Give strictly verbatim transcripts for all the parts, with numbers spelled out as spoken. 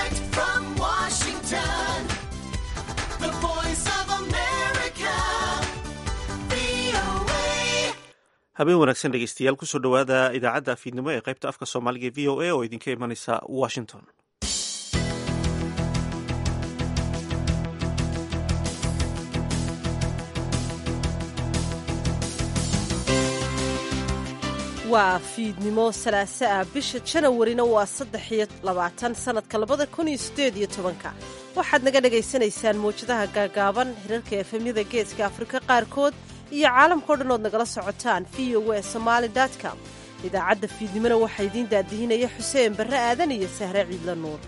Direct from Washington, the voice of America, V O A. habeen wanaagsan dhegeystayaal kusoo dhowaada idaacadda afiidnimo ee qaybta afka soomaaliga v o a oo idinka imanaysa washington. waa fiidnimo salaaso ah bisha janawarina waa saddex iyo labaatan sannadka labada kun iyo siddeed iyo tobanka waxaad naga dhagaysanaysaan mawjadaha gaagaaban hirarka efemyada geeska afrika qaarkood iyo caalamkao dhan ood nagala socotaan v o a somaali com. idaacadda fiidnimona waxaa idiin daadihinaya xuseen barre aadan iyo sahre ciidla nuur.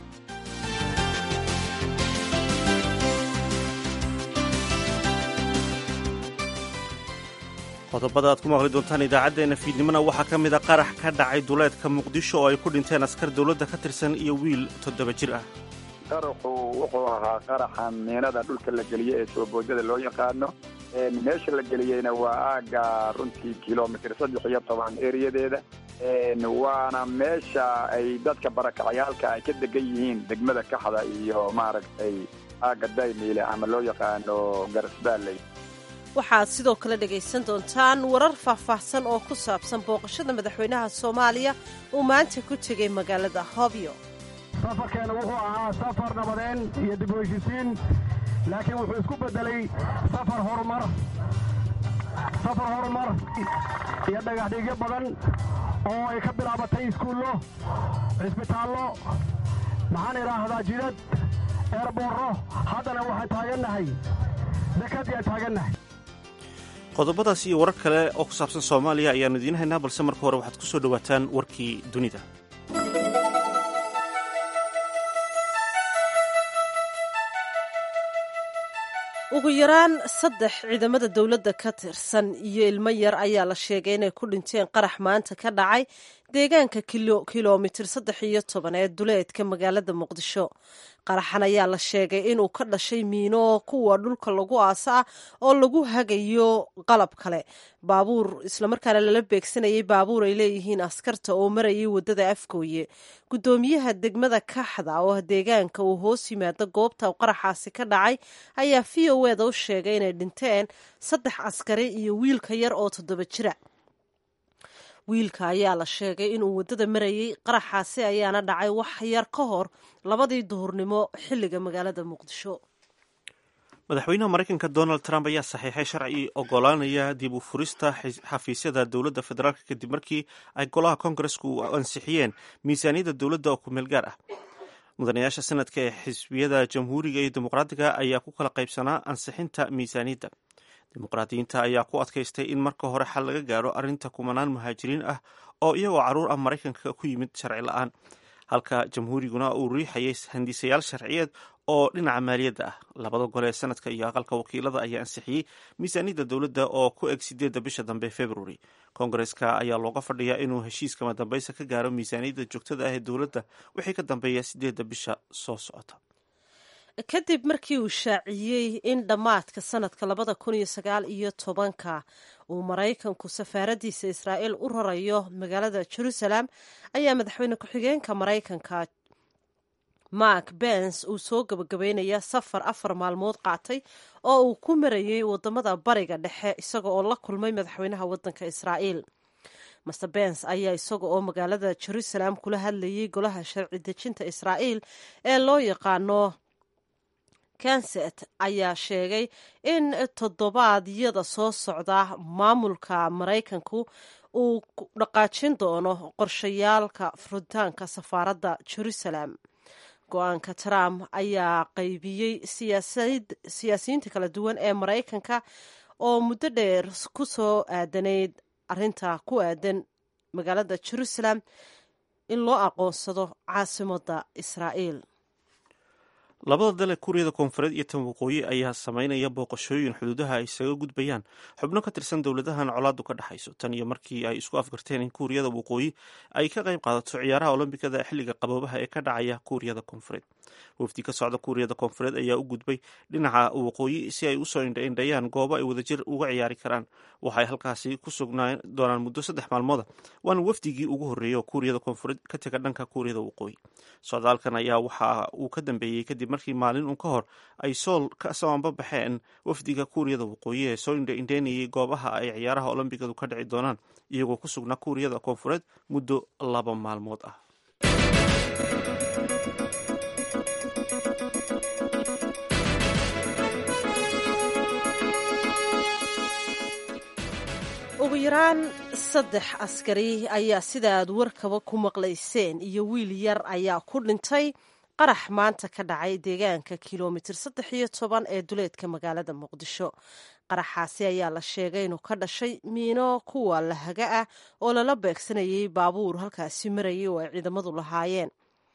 qodobada aad ku maqli doontaan idaacaddeenna fiidnimona waxaa ka mid a qarax ka dhacay duleedka muqdisho oo ay ku dhinteen askar dowladda ka tirsan iyo wiil toddoba jir ah. qaraxu wuxuu ahaa qaraxan miinada dhulka la geliye ee sooboodada loo yaqaano. meesha la geliyeyna waa aaga runtii kilomitr saddex iyo toban eriyadeeda, waana meesha ay dadka barakacayaalka ay ka degan yihiin degmada kaxda iyo maaragtay aaga daymiile ama loo yaqaano garasbaaley. waxaad sidoo kale dhegaysan doontaan warar faahfaahsan oo ku saabsan booqashada madaxweynaha soomaaliya uu maanta ku tegay magaalada hobyo. safarkeena wuxuu ahaa safar nabadeen iyo dib u heshisiin, laakiin wuxuu isku beddelay safar horumar safar horumar iyo dhagaxdhigyo badan oo ay ka bilaabatay iskuullo, cisbitaallo, maxaan idhaahdaa jidad, eerboorro. haddana waxaan taagannahay dekadii aan taagannahay. qodobadaas iyo warar kale oo ku saabsan soomaaliya ayaannu idiin haynaa, balse marka hore waxaad ku soo dhowaataan warkii dunida. ugu yaraan saddex ciidamada dowladda ka tirsan iyo ilmo yar ayaa la sheegay inay ku dhinteen qarax maanta ka dhacay deegaanka kilomitir saddex iyo toban ee duleedka magaalada muqdisho. qaraxan ayaa la sheegay inuu ka dhashay miino kuwa dhulka lagu aasa ah oo lagu hagayo qalab kale, baabuur islamarkaana lala beegsanayay baabuur ay leeyihiin askarta oo marayay waddada afgooye. guddoomiyaha degmada kaxda oo deegaanka uu hoos yimaado goobta qaraxaasi ka dhacay ayaa v o eda u sheegay inay dhinteen saddex askari iyo wiilka yar oo toddoba jira. wiilka ayaa la sheegay inuu waddada marayay, qaraxaasi ayaana dhacay wax yar ka hor labadii duhurnimo xilliga magaalada muqdisho. madaxweynaha maraykanka donald trump ayaa saxiixay sharci ogolaanaya dib u furista xafiisyada dowladda federaalk kadib markii ay golaha kongaresku ansixiyeen miisaaniyadda dowladda oo ku meel gaar ah. mudanayaasha sanadka ee xisbiyada jamhuuriga iyo dimuqraadiga ayaa ku kala qaybsanaa ansixinta miisaaniyadda. dimuqraadiyiinta ayaa ku adkaystay in marka hore xal laga gaaro arrinta kumanaan muhaajiriin ah oo iyagoo carruur ah maraykanka ku yimid sharci la-aan, halka jamhuuriguna uu riixayay handisayaal sharciyeed oo dhinaca maaliyadda ah. labada gole ee sanadka iyo aqalka wakiilada ayaa ansixiyey miisaaniyadda dowladda oo ku eg sideedda bisha dambe february. kongareska ayaa looga fadhiyaa inuu heshiiskama dambaysa ka gaaro miisaaniyadda joogtada ah ee dowladda wixii ka dambeeya sideedda bisha soo socota. kadib markii uu shaaciyey in dhammaadka sanadka labada kun iyo sagaal iyo tobanka uu maraykanku safaaradiisa israa'iil u rarayo magaalada jerusalem, ayaa madaxweyne ku-xigeenka maraykanka mark bens uu soo gabagabeynaya safar afar maalmood qaatay oo uu ku marayay wadamada bariga dhexe isaga oo la kulmay madaxweynaha wadanka israa'iil. master bens ayaa isaga oo magaalada jerusalem kula hadlayay golaha sharci dejinta israa'iil ee loo yaqaano kanset ayaa sheegay in toddobaadyada soo socda maamulka maraykanku uu dhaqaajin doono qorshayaalka furitaanka safaaradda jerusalem. go-aanka trump ayaa qaybiyey siyaasiyiinta kala duwan ee maraykanka oo muddo dheer ku soo aadanayd arrinta ku aadan magaalada jerusalem in loo aqoonsado caasimadda israa'iil. labada dal ee kuuriyada koonfureed iyo tan waqooyi ayaa sameynaya booqashooyin xuduudaha ay isaga gudbayaan xubno ka tirsan dowladahan colaadu ka dhexayso tan iyo markii ay isku afgarteen in kuuriyada waqooyi ay ka qayb qaadato ciyaaraha olombikada xilliga qaboobaha ee ka dhacaya kuuriyada koonfureed. wafdi ka socda kuuriyada koonfureed ayaa u gudbay dhinaca waqooyi si ay usoo indhaindhayaan goobo ay wadajir uga ciyaari karaan. waxay halkaasi ku sugnaan doonaan muddo saddex maalmooda, waana wafdigii ugu horreeyey oo kuuriyada koonfureed ka tega dhanka kuuriyada waqooyi. socdaalkan ayaa waxa uu ka dambeeyey kadib markii maalin uun ka hor ay sool ka samaanba baxeen wafdiga kuuriyada waqooyi ee soo indhaindhaynayay goobaha ay ciyaaraha olombigadu ka dhici doonaan, iyagoo ku sugnaa kuuriyada koonfureed muddo laba maalmood ah. ugu yaraan saddex askari ayaa sida aad warkaba ku maqlayseen iyo wiil yar ayaa ku dhintay qarax maanta ka dhacay deegaanka kilomitir saddex iyo toban ee duleedka magaalada muqdisho. qaraxaasi ayaa la sheegay inuu ka dhashay miino kuwa lahaga ah oo lala beegsanayay baabuur halkaasi marayay oo ay ciidamadu lahaayeen.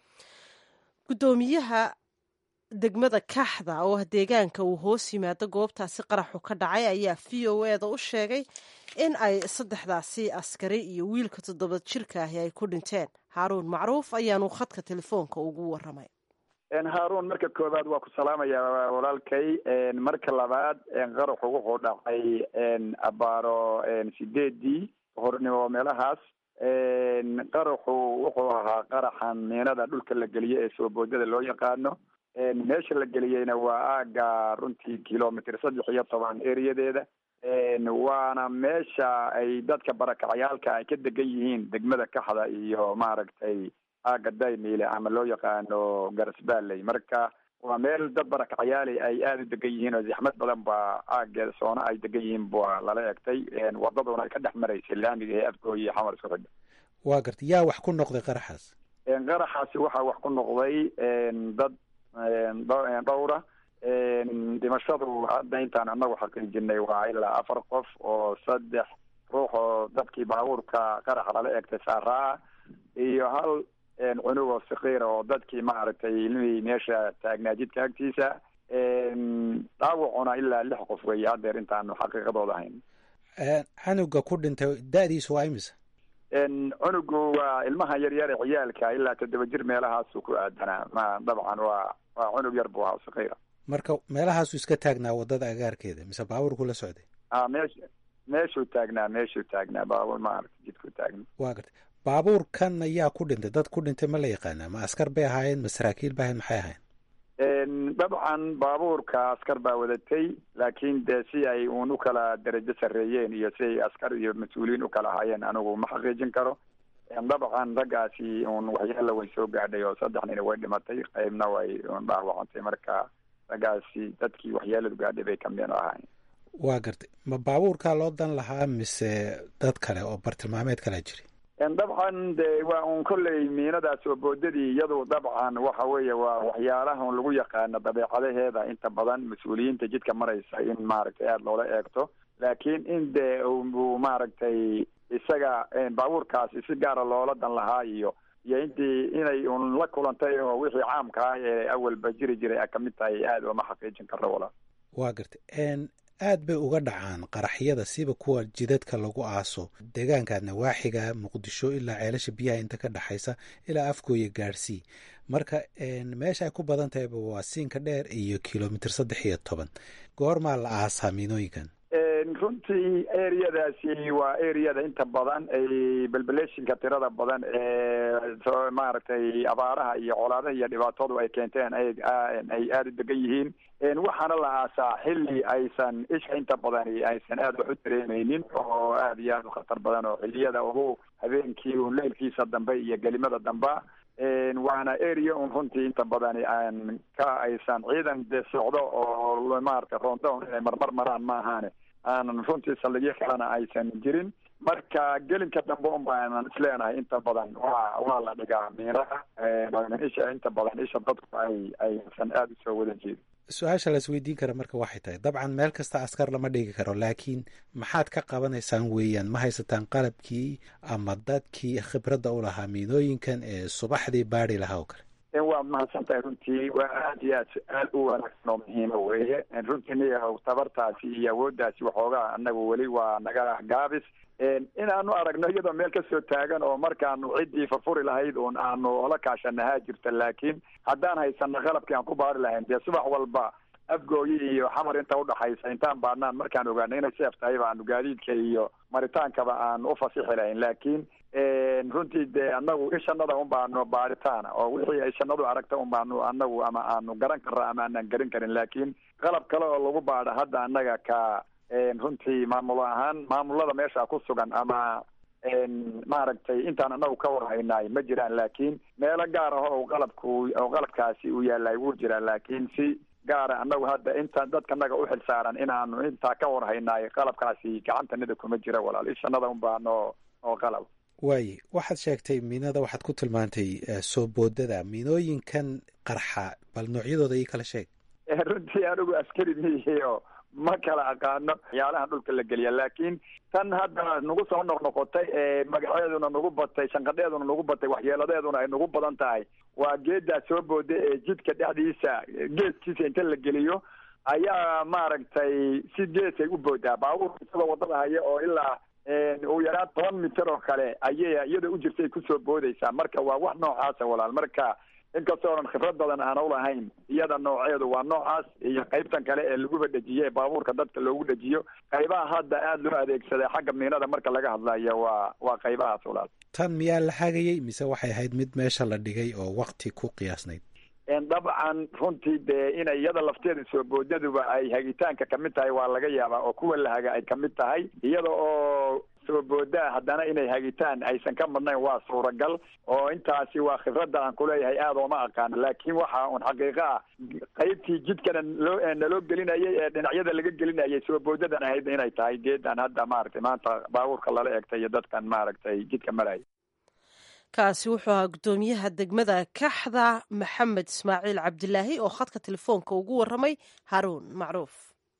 gudoomiyaha degmada Kaxda oo deegaanka uu hoos yimaado goobtaasi qaraxu ka dhacay ayaa v o e da u sheegay in ay saddexdaasi askari iyo wiilka toddoba jirka ahi ay ku dhinteen. Haaruun Macruuf ayaanu khadka telefoonka ugu waramay. haaruun marka koowaad waa ku salaamayaa walaalkay. marka labaad qaraxu wuxuu dhacay abaaro sideedii hornimo meelahaas. qaraxu wuxuu ahaa qaraxan miinada dhulka la geliye ee soo boodada loo yaqaano. meesha la geliyeyna waa aaga runtii kilomitr saddex iyo toban eriyadeeda. waana meesha ay dadka barakacayaalka ay ka degan yihiin degmada Kaxda iyo maaragtay aaga Daymile ama loo yaqaano Garasbaaley. marka waa meel dad barakacayaali ay aada u degan yihiin oo zaxmad badan baa aageeda soona ay degan yihiin baa lala egtay. wadaduna ay ka dhex maraysay laamiga ee afgooy iyo xamar isku xidha. waa gartay yaa wax ku noqday qaraxaas? qaraxaasi waxaa wax ku noqday dad dhowra. dhimashadu hadda intaan anagu xaqiijinay waa ilaa afar qof oo saddex ruux oo dadkii baabuurka qaraxa lala egtay saaraa iyo hal cunug oo sakiira oo dadkii maaragtay ilmihii meesha taagnaa jidka agtiisa. dhaawacuna ilaa lix qof weeye haddeer intaanu xaqiiqadooda ahayn. canuga ku dhintay da-diisu waa imisa? cunugu waa ilmaha yaryar ee ciyaalka ilaa toddoba jir meelahaasu ku aadanaa. ma dabcan waa waa cunug yar buu ahaa sakiira. marka meelahaasu iska taagnaa wadada agaarkeeda mise baabuurku la socday? a meesh meeshuu taagnaa meeshuu taagnaa baabuur maaragta jidku taagna. waa gartay. baabuurkan ayaa ku dhintay, dad ku dhintay ma la yaqaanaa? ma askar bay ahaayeen ma saraakiil ba ahayn, maxay ahayn? dabcan baabuurka askar baa wadatay, laakiin dee si ay uun u kala darajo sarreeyeen iyo si ay askar iyo mas-uuliyiin u kala ahaayeen anigu ma xaqiijin karo. dabcan raggaasi uun waxyaala way soo gaadhay oo saddex nina way dhimatay, qaybna way un dhaawacantay. marka raggaasi dadkii waxyaaladu gaadhay bay kamid ahaayeen. waa gartay. ma baabuurkaa loo dan lahaa mise dad kale oo bartilmaameed kalaa jiri? dabcan de waa un kolley miinadaas oo boodadii iyadu dabcan waxa weeye waa waxyaalaha un lagu yaqaano dabeecadaheeda inta badan mas-uuliyiinta jidka maraysa in maaragtay aada loola eegto. laakiin in de uu maaragtay isaga baabuurkaasi si gaara loola dan lahaa iyo iyo intii inay un la kulantay oo wixii caamka ah ee awalba jiri jiray a kamid tahay aada ooma xaqiijin karro walaa. waa gartay. aad bay uga dhacaan qaraxyada siba kuwa jidadka lagu aaso deegaanka nawaaxiga muqdisho ilaa ceelasha biyaha inta ka dhaxaysa ilaa afgooya gaarsii. marka meesha ay ku badan tahayba waa siinka dheer iyo kilomitr saddex iyo toban. goormaa la aasaa miinooyinkan? runtii ereyadaasi waa ereyada inta badan ay belbeleshinka tirada badan ee maaragtay abaaraha iyo colaadaha iyo dhibaatadu ay keenteen ay ay aada u degan yihiin. waxaana la aasaa xilli aysan isha inta badani aysan aada wax u dareemeynin oo aada iyo aada u khatar badan oo xiliyada ugu habeenkii un leylkiisa dambe iyo gelimada damba. waana area un runtii inta badani aan ka aysan ciidan de socdo oo maaragtay roondown inay marmar maraan ma ahaane aanan runtii saldhigyo kalena aysan jirin. marka gelinka dambe un baanan isleenahay inta badan waa waa la dhigaa miiraha isha inta badan isha dadku ay aysan aada usoo wada jeedin. su-aasha la isweydiin kara marka waxay tahay dabcan meel kasta askar lama dhigi karo, laakiin maxaad ka qabanaysaan weeyaan? ma haysataan qalabkii ama dadkii khibradda u lahaa miinooyinkan ee subaxdii baari lahaa oo kale? waad mahadsan tahay. runtii waa aada iyo aad aad u wanaagsan oo muhiima weeye. runtii tabartaasi iyo awooddaasi waxoogaa anagu weli waa naga gaabis. inaanu aragno iyadoo meel kasoo taagan oo markaanu ciddii furfuri lahayd uun aanu ola kaashanahaa jirta, laakiin haddaan haysano qalabkii aan ku baari lahayn dee subax walba afgooyi iyo xamar inta udhaxaysa intaan baadnaan markaan ogaano inay seef tahay baanu gaadiidka iyo maritaankaba aan u fasixi lahayn. laakiin runtii dee anagu ishanada un baanu baaritaana oo wixii ay shanadu aragta un baanu anagu ama aanu garan karra ama aanan garin karin, laakiin qalab kale oo lagu baadha hadda annaga ka runtii maamul ahaan maamulada meesha ku sugan ama maaragtay intaan anagu ka warhaynaay ma jiraan, laakiin meelo gaar ah oo qalabku oo qalabkaasi uu yaallay wuu jiraa, laakiin si gaara anagu hadda intaan dadka naga u xil saaran inaanu intaa ka warhaynaay qalabkaasi gacantanada kuma jira walaal, ishanada un baano oo qalab. waaye waxaad sheegtay miinada waxaad ku tilmaantay soo boodada miinooyinkan qarxa, bal noocyadooda ii kala sheeg. runtii anigu askari miyihiio ma kala aqaano waxyaalaha dhulka la geliya, laakiin tan hadda nagu soo noqnoqotay ee magaceeduna nagu batay, shanqadheeduna nagu batay, waxyeeladeeduna ay nagu badan tahay waa geedaa soo booda ee jidka dhexdiisa geeskiisa inta la geliyo ayaa maaragtay si geesay u boodaa baabuur isagoo wadada haya oo ilaa uu yaraa toban mitir oo kale ayay iyada u jirtay kusoo boodaysaa. marka waa wax noocaasa walaal, marka inkastoo onan khibrad badan aan ulahayn iyada nooceedu waa noocaas, iyo qaybtan kale ee laguba dhejiye baabuurka dadka loogu dhejiyo, qaybaha hadda aada loo adeegsaday xagga miinada marka laga hadlayo waa waa qaybahaas walaal. tan miyaa la hagayay mise waxay ahayd mid meesha la dhigay oo wakti ku qiyaasnayd? dabcan runtii dee inay iyada lafteeda soo boodaduba ay hagitaanka kamid tahay waa laga yaabaa, oo kuwa la haga ay kamid tahay, iyada oo soo boodaa haddana inay hagitaan aysan ka madnayn waa suuragal, oo intaasi waa khibradda aan kuleeyahay aada ooma aqaano, laakiin waxa un xaqiiqo ah qaybtii jidkana loo naloo gelinayay ee dhinacyada laga gelinayay soo boodadan ahayd inay tahay geedan hadda maaragtay maanta baabuurka lala egtay iyo dadkan maaragtay jidka maraya. kaasi wuxuu ahaa guddoomiyaha degmada kaxda maxamed ismaaciil cabdilaahi oo khadka telefoonka ugu waramay haruun macruuf.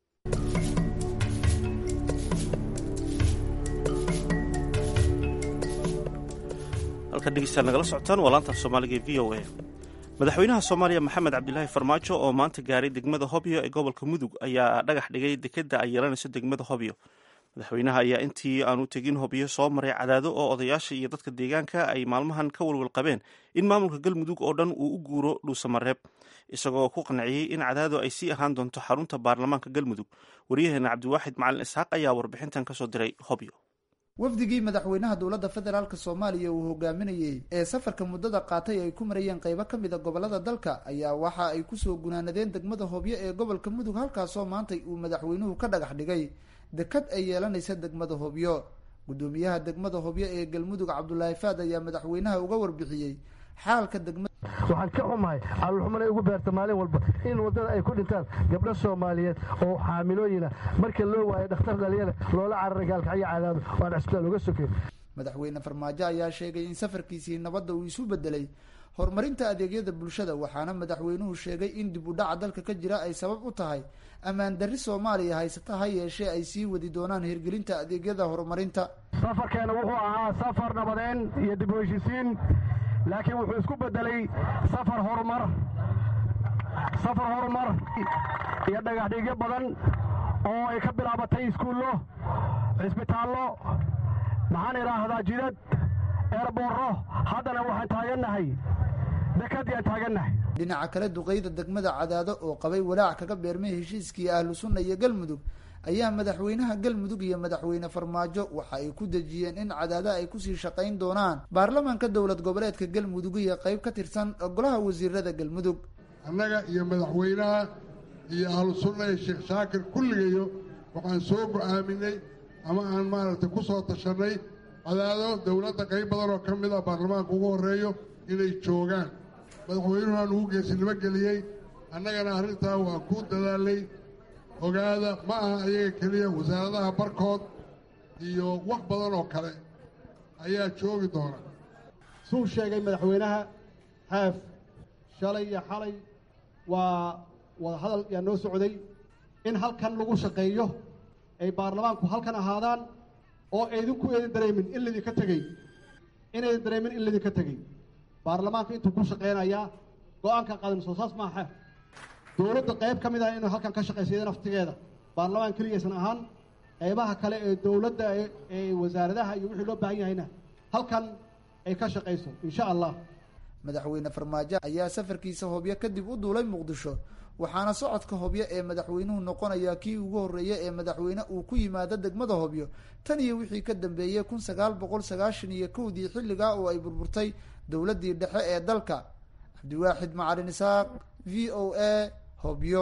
halkan dhegeystayaal nagala socotaan waa laanta af soomaaliga ee v o a. madaxweynaha soomaaliya maxamed cabdilaahi farmaajo oo maanta gaaray degmada hobyo ee gobolka mudug ayaa dhagax dhigay dekeda ay yeelanayso degmada hobyo. madaxweynaha ayaa intii aanu tegin hobyo soo maray cadaado oo odayaasha iyo dadka deegaanka ay maalmahan ka walwal qabeen in maamulka galmudug oo dhan uu u guuro dhuusamareeb, isagoo ku qanciyey in cadaado ay sii ahaan doonto xarunta baarlamaanka galmudug. waryaheena cabdiwaaxid macalin isxaaq ayaa warbixintan kasoo diray hobyo. wafdigii madaxweynaha dowladda federaalk soomaaliya uu hogaaminayey ee safarka muddada qaatay ay ku marayeen qaybo ka mid a gobolada dalka ayaa waxa ay kusoo gunaanadeen degmada hobyo ee gobolka mudug, halkaasoo maantay uu madaxweynuhu ka dhagax dhigay dekad ay yeelanaysa degmada hobyo. guddoomiyaha degmada hobyo ee galmudug cabdulaahi faad ayaa madaxweynaha uga warbixiyey xaalka degmada. waxaan ka xumahay caloolxumanay ugu beerta maalin walba in wadada ay ku dhintaan gabdho soomaaliyeed oo xaamilooyina, marka loo waayo dhakhtar dhalinyara loola cararay gaalkacyo cadaado oo aan cisbitaal uga sokeen. madaxweyne farmaajo ayaa sheegay in safarkiisii nabadda uu isu bedelay horumarinta adeegyada bulshada, waxaana madaxweynuhu sheegay in dib u dhaca dalka ka jira ay sabab u tahay ammaan darri soomaaliya haysata, ha yeeshee ay sii wadi doonaan hirgelinta adeegyada horumarinta. safarkeena wuxuu ahaa safar nabadeen iyo dib u heshisiin, laakiin wuxuu isku bedelay safar horumar safar horumar iyo dhagaxdhigyo badan oo ay ka bilaabatay iskuullo, cisbitaallo, maxaan idhaahdaa jidad, eerboorro, haddana waxaan taagannahay dekadii aan taagannahay. dhinaca kale duqeyda degmada cadaado oo qabay walaac kaga beermay heshiiskii ahlu sunna iyo galmudug ayaa madaxweynaha galmudug iyo madaxweyne farmaajo waxa ay ku dejiyeen in cadaado ay kusii shaqayn doonaan baarlamaanka dowlad goboleedka galmudug iyo qayb ka tirsan golaha wasiirada galmudug. annaga iyo madaxweynaha iyo ahlu sunna iyo sheekh shaakir kulligayo waxaan soo go-aaminay ama aan maaragtay ku soo tashanay cadaado dowladda qayb badan oo ka mid ah baarlamaanka ugu horreeyo inay joogaan. madaxweynuhaan ugu geesinimo geliyey, annagana arrintaa waa ku dadaalay. ogaada ma aha ayaga keliya, wasaaradaha barkood iyo wax badan oo kale ayaa joogi doona. suu sheegay madaxweynaha haaf shalay iyo xalay waa wadahadal yaa noo socday in halkan lagu shaqeeyo, ay baarlamaanku halkan ahaadaan, oo aydinku eedin dareemin in laydinka tegey inaydin dareemin in laydinka tegey. baarlamaanka intuu ku shaqeynayaa go-aanka qaadan soo saas maaha. dowladda qayb ka mid ah inuu halkan ka shaqaysa iyada naftigeeda, baarlamaan keligaysan ahaan qaybaha kale ee dowladda ee wasaaradaha iyo wixii loo baahan yahayna halkan ay ka shaqayso insha allah. madaxweyne farmaajo ayaa safarkiisa hobyo kadib u duulay muqdisho waxaana socodka hobyo ee madaxweynuhu noqonaya kii ugu horreeya ee madaxweyne uu ku yimaado degmada hobyo tan iyo wixii ka dambeeyey kun sagaal boqol sagaashan iyo kowdii xilligaa oo ay burburtay dowladdii dhexe ee dalka. cabdiwaaxid macalin isaaq v o a hobyo.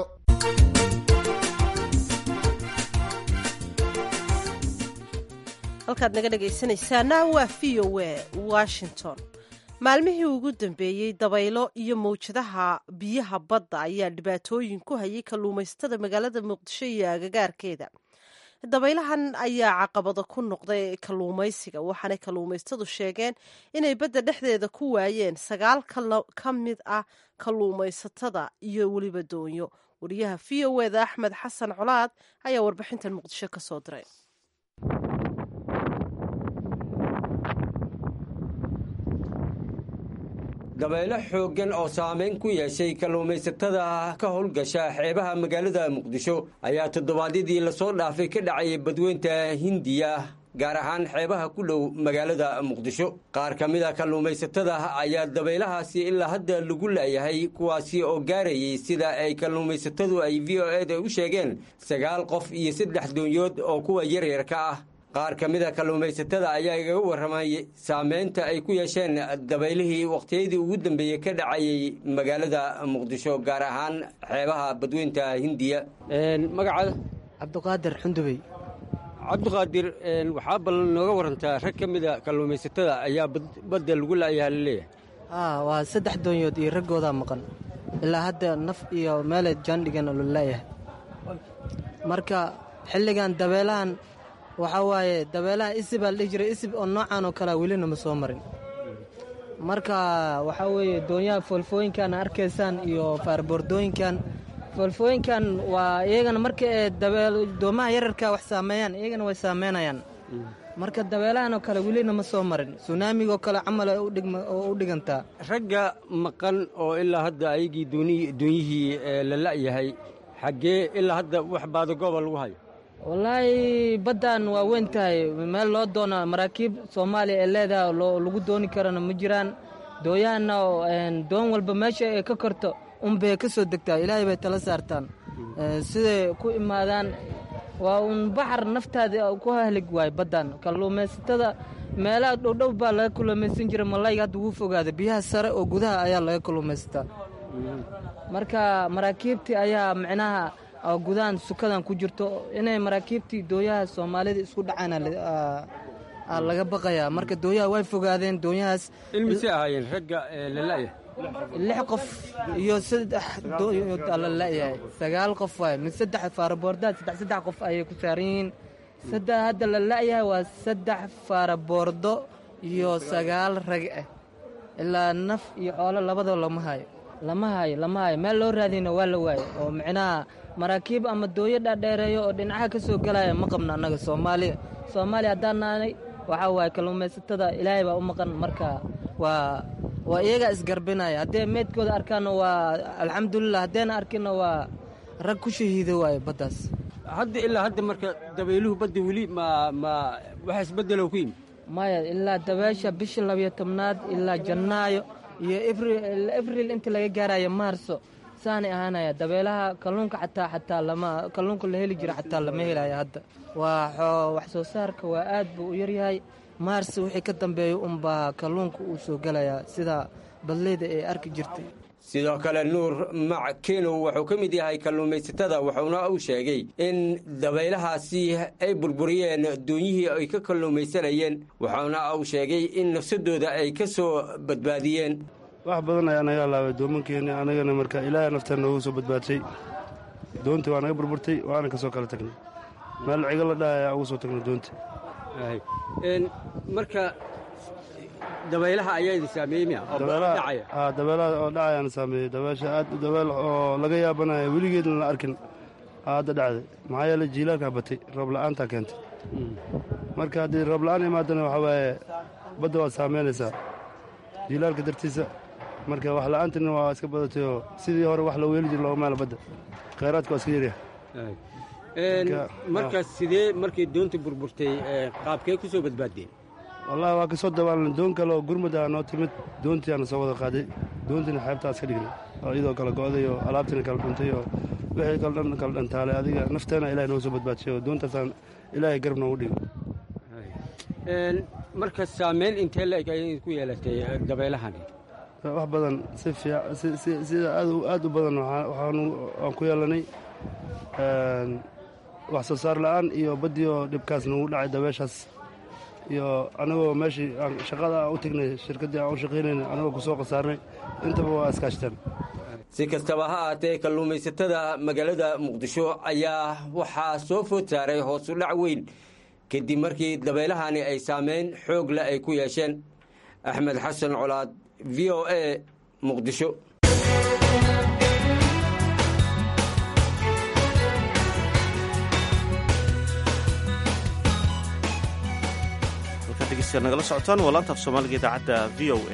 halkaad naga dhegaysanaysaana waa v o a washington. maalmihii ugu dambeeyey dabaylo iyo mawjadaha biyaha badda ayaa dhibaatooyin ku hayay kalluumaysatada magaalada muqdisho iyo agagaarkeeda. dabaylahan ayaa caqabado ku noqday kalluumaysiga waxaanay kalluumaystadu sheegeen inay badda dhexdeeda ku waayeen sagaal ka mid ah kalluumaysatada iyo weliba doonyo. wariyaha v o eda axmed xasan colaad ayaa warbixintan muqdisho ka soo diray. dabaylo xooggan oo saamayn ku yeeshay kalluumaysatada ka howlgasha xeebaha magaalada muqdisho ayaa toddobaadyadii lasoo dhaafay ka dhacayay badweynta hindiya gaar ahaan xeebaha ku dhow magaalada muqdisho. qaar ka mid a kalluumaysatada ayaa dabaylahaasi ilaa hadda lagu laayahay kuwaasi oo gaarayay sida ay kalluumaysatadu ay v o eda u sheegeen sagaal qof iyo saddex doonyood oo kuwa yaryarka ah. qaar ka mid a kalluumaysatada ayaa igaga warramay saamaynta ay ku yeesheen dabaylihii wakhtiyadii ugu dambeeyey ka dhacayay magaalada muqdisho gaar ahaan xeebaha badweynta hindiya. magacaada? cabdiqaadir xundubey. cabdiqaadir, waxaa bal nooga warantaa rag ka mid a kalluumaysatada ayaa badda lagu la'yaha laleeyahay. aa waa saddex doonyood iyo raggoodaa maqan ilaa hadda naf iyo meelay jaandhigan oo la la'yahay. marka xilligan dabeelahan waxaa waaye dabeelaha isib aa la dhihi jiray isib oo noocan oo kalea welina ma soo marin. marka waxaa weeye doonyaha foolfooyinkan arkaysaan iyo faarboordooyinkan foolfooyinkan waa iyagana marka ee doomaha yararka wax saameeyaan iyagana way saameynayaan. marka dabeelahan oo kale welina ma soo marin sunaamigoo kale camal oo u dhigantaa. ragga maqan oo ilaa hadda ayagii doonyihii la la'yahay xaggee ilaa hadda wax baadagooba lagu hayo? wallaahi baddan waa weyn tahay meel loo doona maraakiib soomaaliya ee leedaha lagu dooni karana ma jiraan. dooyahanna doon walba meesha ay ka korto unbay ka soo degtaa ilaahay bay tala saartaan. siday ku imaadaan waa uun baxar naftaada ku hahlig waayo baddan. kalluumaysatada meelaha dhowdhow baa laga kalluumaysan jira malayga hadda wuu fogaada biyaha sare oo gudaha ayaa laga kalluumaysataa. marka maraakiibtii ayaa micnaha gudahan sukadan ku jirto inay maraakiibtii dooyaha soomaalida isku dhacaan laga baqayaa. marka dooyaha way fogaadeen doonyahaas. ilmise ahaayeen ragga la la'yahay? lix qof iyo saddex doonyood la la'yahay sagaal qof waay mid saddex faaraboordaad saddex saddex qof ayay ku saaran yihiin. saddex hadda la la'yahay waa saddex faaraboordo iyo sagaal rag ah ilaa naf iyo xoolo labadaba lama hayo lama hayo lama hayo meel loo raadiyna waa la waayo oo micnaha maraakiib ama dooyo dhaadheereeyo oo dhinacaha ka soo gelaya ma qabna annaga soomaaliya soomaaliya haddaan naanay waxaa waaye kalluumaysatada ilaahay baa u maqan. marka waa waa iyagaa isgarbinaya haddee meydkooda arkaanna waa alxamdulilah haddeyna arkinna waa rag ku shahiido waaye baddaas. hadda ilaa hadda marka dabayluhu badda weli ma ma waxa isbeddelow ku yimi? maya ilaa dabeesha bisha labiyo tobnaad ilaa jannaayo iyo abril inta laga gaarayo maarso saanay ahaanaya dabeelaha kalluunka xataa xataa lama kalluunka la heli jira xataa lama helayo hadda. waa wax soo saarka waa aad buu u yaryahay. maarso wixii ka dambeeya unbaa kalluunka uu soo gelayaa sida badleyda ay arki jirtay. sidoo kale nuur mac kenow wuxuu ka mid yahay kalluumaysatada wuxuuna uu sheegay in dabaylahaasi ay burburiyeen doonyihii ay ka kalluumaysanayeen wuxuuna uu sheegay in nafsadooda ay ka soo badbaadiyeen. wax badan ayaa naga alaabay doomankeeni anagana marka ilaahay naftaan noogu soo badbaadshay. doontii waa naga burburtay waana ka soo kala tagnay meel cigo la dhaha ayaa ugu soo tagnay doonta. marka dabaylaha ayaa idin saameeyey miya oo dhacaya? haa dabaylaha oo dhacayaana saameeyey. dabeesha aad dabeel oo laga yaabanayo weligeedna la arkin hadda dhacday maxaa yeele jiilaalkaa batay roob la'aantaa keentay. marka haddii roob la'aan imaadana waxaa waaye badda waad saameynaysaa jiilaalka dartiisa. marka wax la'aantina waa iska badatay oo sidii hore wax loo weeli jira looga maala badda khayraadka waa iska yaryahay. markaas sidee markay doonta burburtay qaabkee ku soo badbaadeen wallahi waa ka soo dabaalnay doon kale oo gurmud ah noo timid doontiiaana soo wada qaaday doontiina xeebtaas ka dhignay oo iyadoo kala go'day oo alaabtiina kala dhuntay oo wixii kala dhan kala dhantaalay adiga nafteena ilahay noo soo badbaadshay oo doontaasaan ilaahay garab noogu dhigo marka saamayn intee la-eg ayay ku yeelatay dabeelahani wax badan si fiican sida aad u badan waan ku yeelanay wax soo saar la'aan iyo baddioo dhibkaas nagu dhacay dabeeshaas iyo anagoo meeshii aan shaqada aan u tegnay shirkaddii aan u shaqaynayna anagoo ku soo khasaarnay intaba waa iskaashteen si kastaba ha ahaatee kalluumaysatada magaalada muqdisho ayaa waxaa soo food saaray hoos u dhac weyn kadib markii dabeelahani ay saameyn xoog leh ay ku yeesheen axmed xasan colaad v o a muqdisho nagala socotaan waa laanta af soomaaliga idaacadda v o a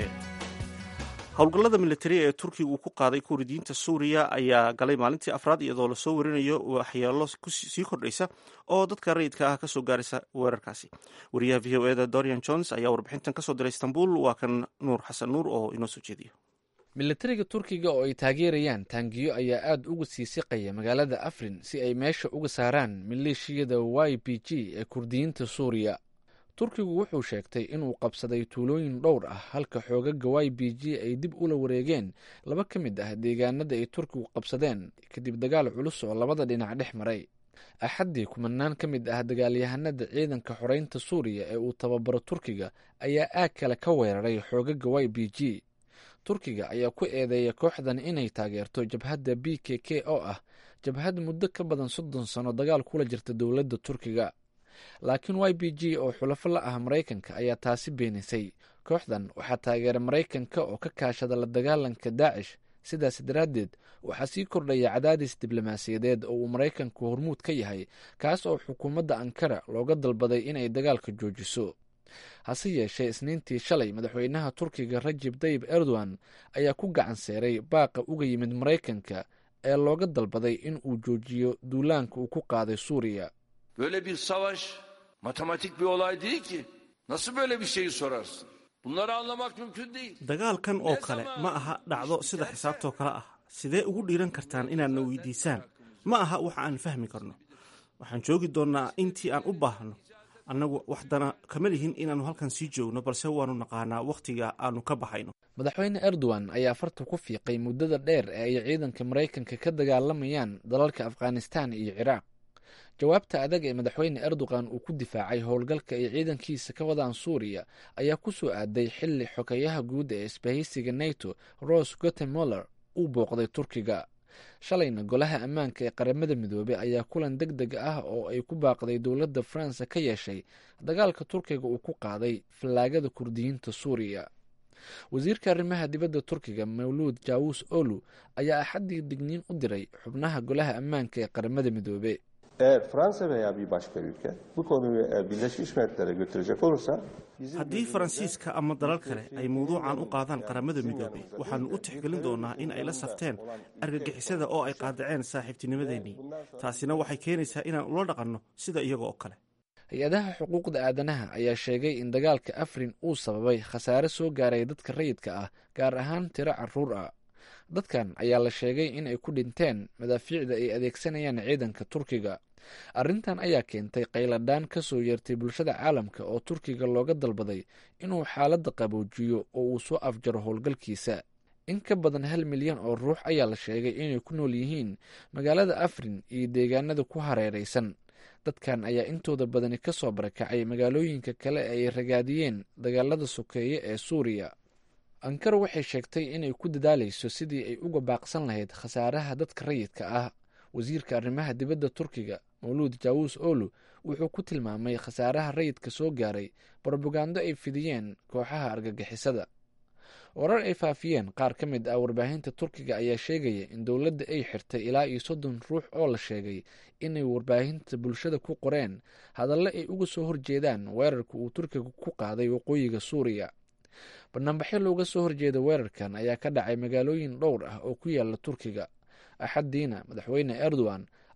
howlgallada militari ee turkiga uu ku qaaday kuridiinta suuriya ayaa galay maalintii afraad iyadoo lasoo warinayo waxyeelo sii kordhaysa oo dadka rayidka ah kasoo gaaraysa weerarkaasi wariyaha v o eda dorian jones ayaa warbixintan kasoo diray istanbul waa kan nuur xasan nuur oo inoo soo jeediyo militariga turkiga oo ay taageerayaan taangiyo ayaa aada uga sii siqaya magaalada afrin si ay meesha uga saaraan maleeshiyada y b g ee kurdiyiinta suuriya turkigu wuxuu sheegtay inuu qabsaday tuulooyin dhowr ah halka xoogaga y b g ay dib ula wareegeen laba ka mid ah deegaanada ay turkigu qabsadeen kadib dagaal culus oo labada dhinac dhex maray axaddii kumanaan ka mid ah dagaalyahanada ciidanka xoreynta suuriya ee uu tababaro turkiga ayaa aag kale ka weeraray xoogaga y b g turkiga ayaa ku eedeeya kooxdan inay taageerto jabhadda b k k oo ah jabhad muddo ka badan soddon sano dagaal kula jirta dowladda turkiga laakiin y b g oo xulafo la ah maraykanka ayaa taasi beenisay kooxdan waxaa taageera maraykanka oo ka kaashada la dagaalanka daacish sidaas daraaddeed waxaa sii kordhaya cadaadis diblomaasiyadeed oo uu maraykanku hormuud ka yahay kaas oo xukuumadda ankara looga dalbaday inay dagaalka joojiso hase yeeshee isniintii shalay madaxweynaha turkiga rajib tayib erdogan ayaa ku gacan seeray baaqa uga yimid maraykanka ee looga dalbaday in uu joojiyo duulaanka uu ku qaaday suuriya Böyle bir savaş matematik bir olay değil ki. Nasıl böyle bir şeyi sorarsın? Bunları anlamak mümkün değil. dagaalkan oo kale ma aha dhacdo sida xisaabtoo kale ah sidee ugu dhiiran kartaan inaadna weydiisaan ma aha waxa aan fahmi karno waxaan joogi doonnaa intii aan u baahno annagu waxdana kama lihin inaannu halkan sii joogno balse waannu naqaanaa wakhtiga aannu ka baxayno madaxweyne erdogan ayaa farta ku fiiqay muddada dheer ee ay ciidanka maraykanka ka dagaalamayaan dalalka afghanistan iyo ciraaq jawaabta adag ee madaxweyne erdogan uu ku difaacay howlgalka ay ciidankiisa ka wadaan suuriya ayaa ku soo aaday xilli xogeyaha guud ee isbahaysiga nato ros gutemoller uu booqday turkiga shalayna golaha ammaanka ee qaramada midoobey ayaa kulan deg deg ah oo ay ku baaqday dowladda faransa ka yeeshay dagaalka turkiga uu ku qaaday fallaagada kurdiyiinta suuriya wasiirka arrimaha dibadda turkiga mawluud jawus olu ayaa axaddii digniin u diray xubnaha golaha ammaanka ee qaramada midoobe Eğer Fransa veya bir başka ülke bu konuyu Birleşmiş Milletler'e götürecek olursa haddii faransiiska ama dalal kale ay mawduucan u qaadaan qaramada midoobey waxaannu u tixgelin doonaa in ay la safteen argagixisada oo ay qaadaceen saaxiibtinimadeennii taasina waxay keenaysaa inaan ula dhaqanno sida iyaga oo kale hay-adaha xuquuqda aadanaha ayaa sheegay in dagaalka afrin uu sababay khasaare soo gaaray dadka rayidka ah gaar ahaan tiro carruur ah dadkan ayaa la sheegay in ay ku dhinteen madaafiicda ay adeegsanayaan ciidanka turkiga arrintan ayaa keentay qayladhaan ka soo yeertay bulshada caalamka oo turkiga looga dalbaday inuu xaaladda qaboojiyo oo uu soo afjaro howlgalkiisa in ka badan hal milyan oo ruux ayaa la sheegay inay ku nool yihiin magaalada afrin iyo deegaanada ku hareeraysan dadkan ayaa intooda badani ka soo barakacay magaalooyinka kale ee ay ragaadiyeen dagaalada sokeeye ee suuriya ankara waxay sheegtay inay ku dadaalayso sidii ay uga baaqsan lahayd khasaaraha dadka rayidka ah wasiirka arrimaha dibadda turkiga mawluud jawus olu wuxuu ku tilmaamay khasaaraha rayidka soo gaaray brobagando ay fidiyeen kooxaha argagixisada warar ay faafiyeen qaar ka mid ah warbaahinta turkiga ayaa sheegaya in dowladda ay xirtay ilaa iyo soddon ruux oo la sheegay inay warbaahinta bulshada ku qoreen hadalle ay uga soo horjeedaan weerarka uu turkiga ku qaaday waqooyiga suuriya banaanbaxyo looga soo horjeeda weerarkan ayaa ka dhacay magaalooyin dhowr ah oo ku yaala turkiga axaddiina madaxweyne erdogan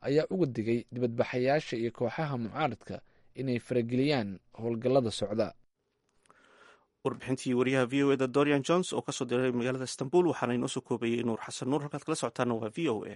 ayaa uga digay dibadbaxayaasha iyo kooxaha mucaaradka inay farageliyaan howlgallada socda. warbixintii wariyaha v o eda dorian jones oo kasoo diray magaalada istanbul waxaana inoo soo koobayey nuur xasan nuur. halkaad kala socotaana waa v o a.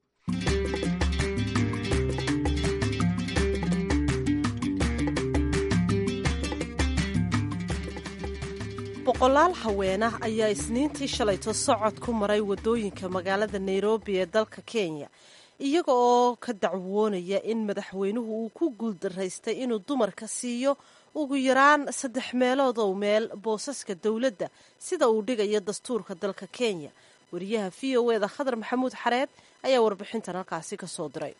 boqolaal haweenah ayaa isniintii shalayto socod ku maray waddooyinka magaalada nairobi ee dalka kenya iyaga oo ka dacwoonaya in madaxweynuhu uu ku guuldaraystay inuu dumarka siiyo ugu yaraan saddex meelood oo meel boosaska dowladda sida uu dhigayo dastuurka dalka kenya. wariyaha v o eda khadar maxamuud xareed ayaa warbixintan halkaasi ka soo diray.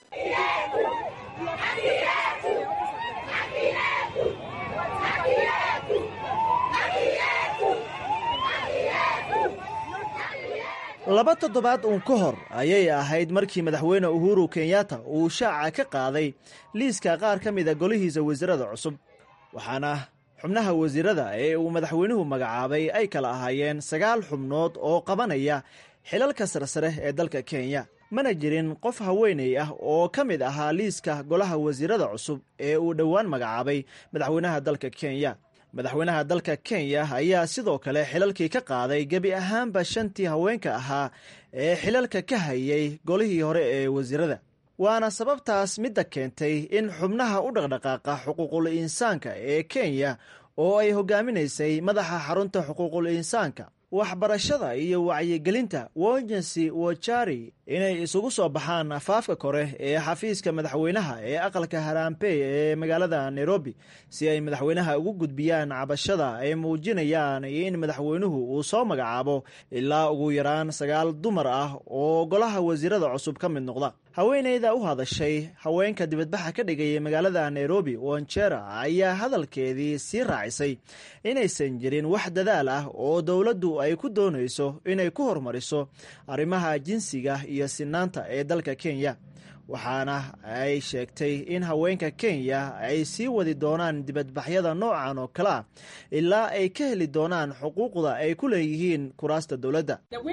laba toddobaad uun ka hor ayay ahayd markii madaxweyne uhuru kenyatta uu shaaca ka qaaday liiska qaar ka mida golihiisa wasiirada cusub, waxaana xubnaha wasiirada ee uu madaxweynuhu magacaabay ay kala ahaayeen sagaal xubnood oo qabanaya xilalka sarsare ee dalka kenya. mana jirin qof haweeney ah oo ka mid ahaa liiska golaha wasiirada cusub ee uu dhowaan magacaabay madaxweynaha dalka kenya. madaxweynaha dalka kenya ayaa sidoo kale xilalkii ka qaaday gebi ahaanba shantii haweenka ahaa ee xilalka ka hayay golihii hore ee wasiirada, waana sababtaas midda keentay in xubnaha u dhaqdhaqaaqa xuquuqul insaanka ee kenya oo ay hogaaminaysay madaxa xarunta xuquuqul insaanka, waxbarashada iyo wacyigelinta wojensi wachari inay isugu soo baxaan afaafka kore ee xafiiska madaxweynaha ee aqalka harampey ee magaalada nairobi si ay madaxweynaha ugu gudbiyaan cabashada ay muujinayaan in madaxweynuhu uu soo magacaabo ilaa ugu yaraan sagaal dumar ah oo golaha wasiirada cusub ka mid noqda. haweeneyda u hadashay haweenka dibadbaxa ka dhigaya magaalada nairobi wanjera ayaa hadalkeedii sii raacisay inaysan jirin wax dadaal ah oo dowladdu ay ku doonayso inay ku horumariso arrimaha jinsiga iyo sinaanta ee dalka kenya, waxaana ay sheegtay in haweenka kenya ay sii wadi doonaan dibadbaxyada noocan oo kale ah ilaa ay ka heli doonaan xuquuqda ay ku leeyihiin kuraasta dowladda.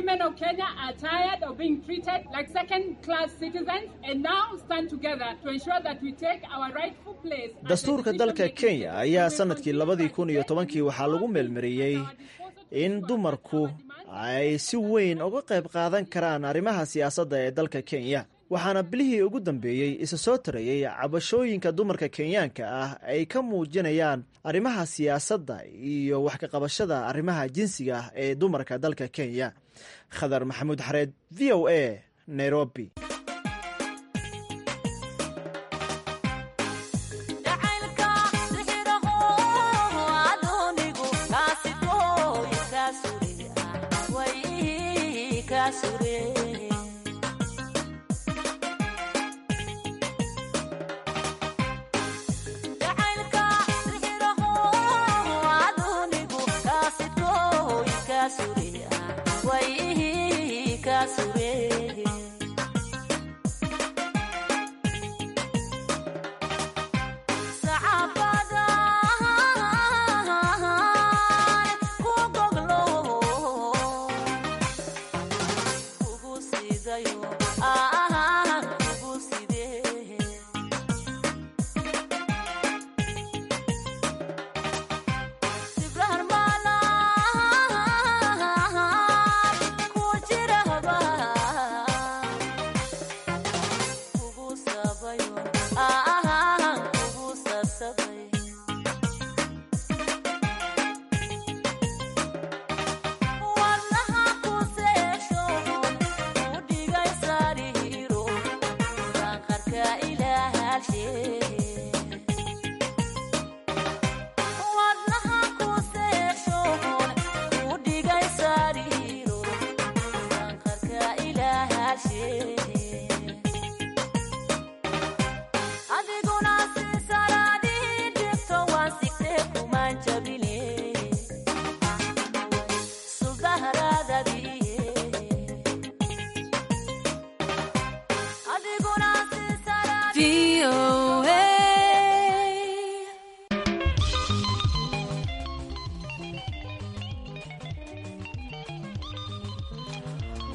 dastuurka dalka kenya ayaa sanadkii labadii kun iyo tobankii waxaa lagu meelmariyey in dumarku ay si weyn uga qayb qaadan karaan arrimaha siyaasadda ee dalka kenya, waxaana bilihii ugu dambeeyey isa soo tarayey cabashooyinka dumarka kenyaanka ah ay ka muujinayaan arrimaha siyaasadda iyo wax ka qabashada arrimaha jinsiga ah ee dumarka dalka kenya. khadar maxamuud xareed, v o a, nairobi.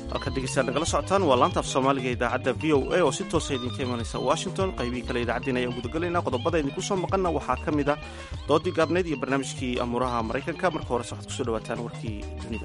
halka dhegeystayaal nagala socotaan waa laanta af soomaaliga idaacadda v o a oo si toosa idinka imanaysa washington qaybihii kale idaacaddiin ayaan gudagalaynaa qodobada idinku soo maqanna waxaa ka mid ah doodii gaabneyd iyo barnaamijkii amuuraha maraykanka marka horese waxaad kusoo dhawaataan warkii dunida.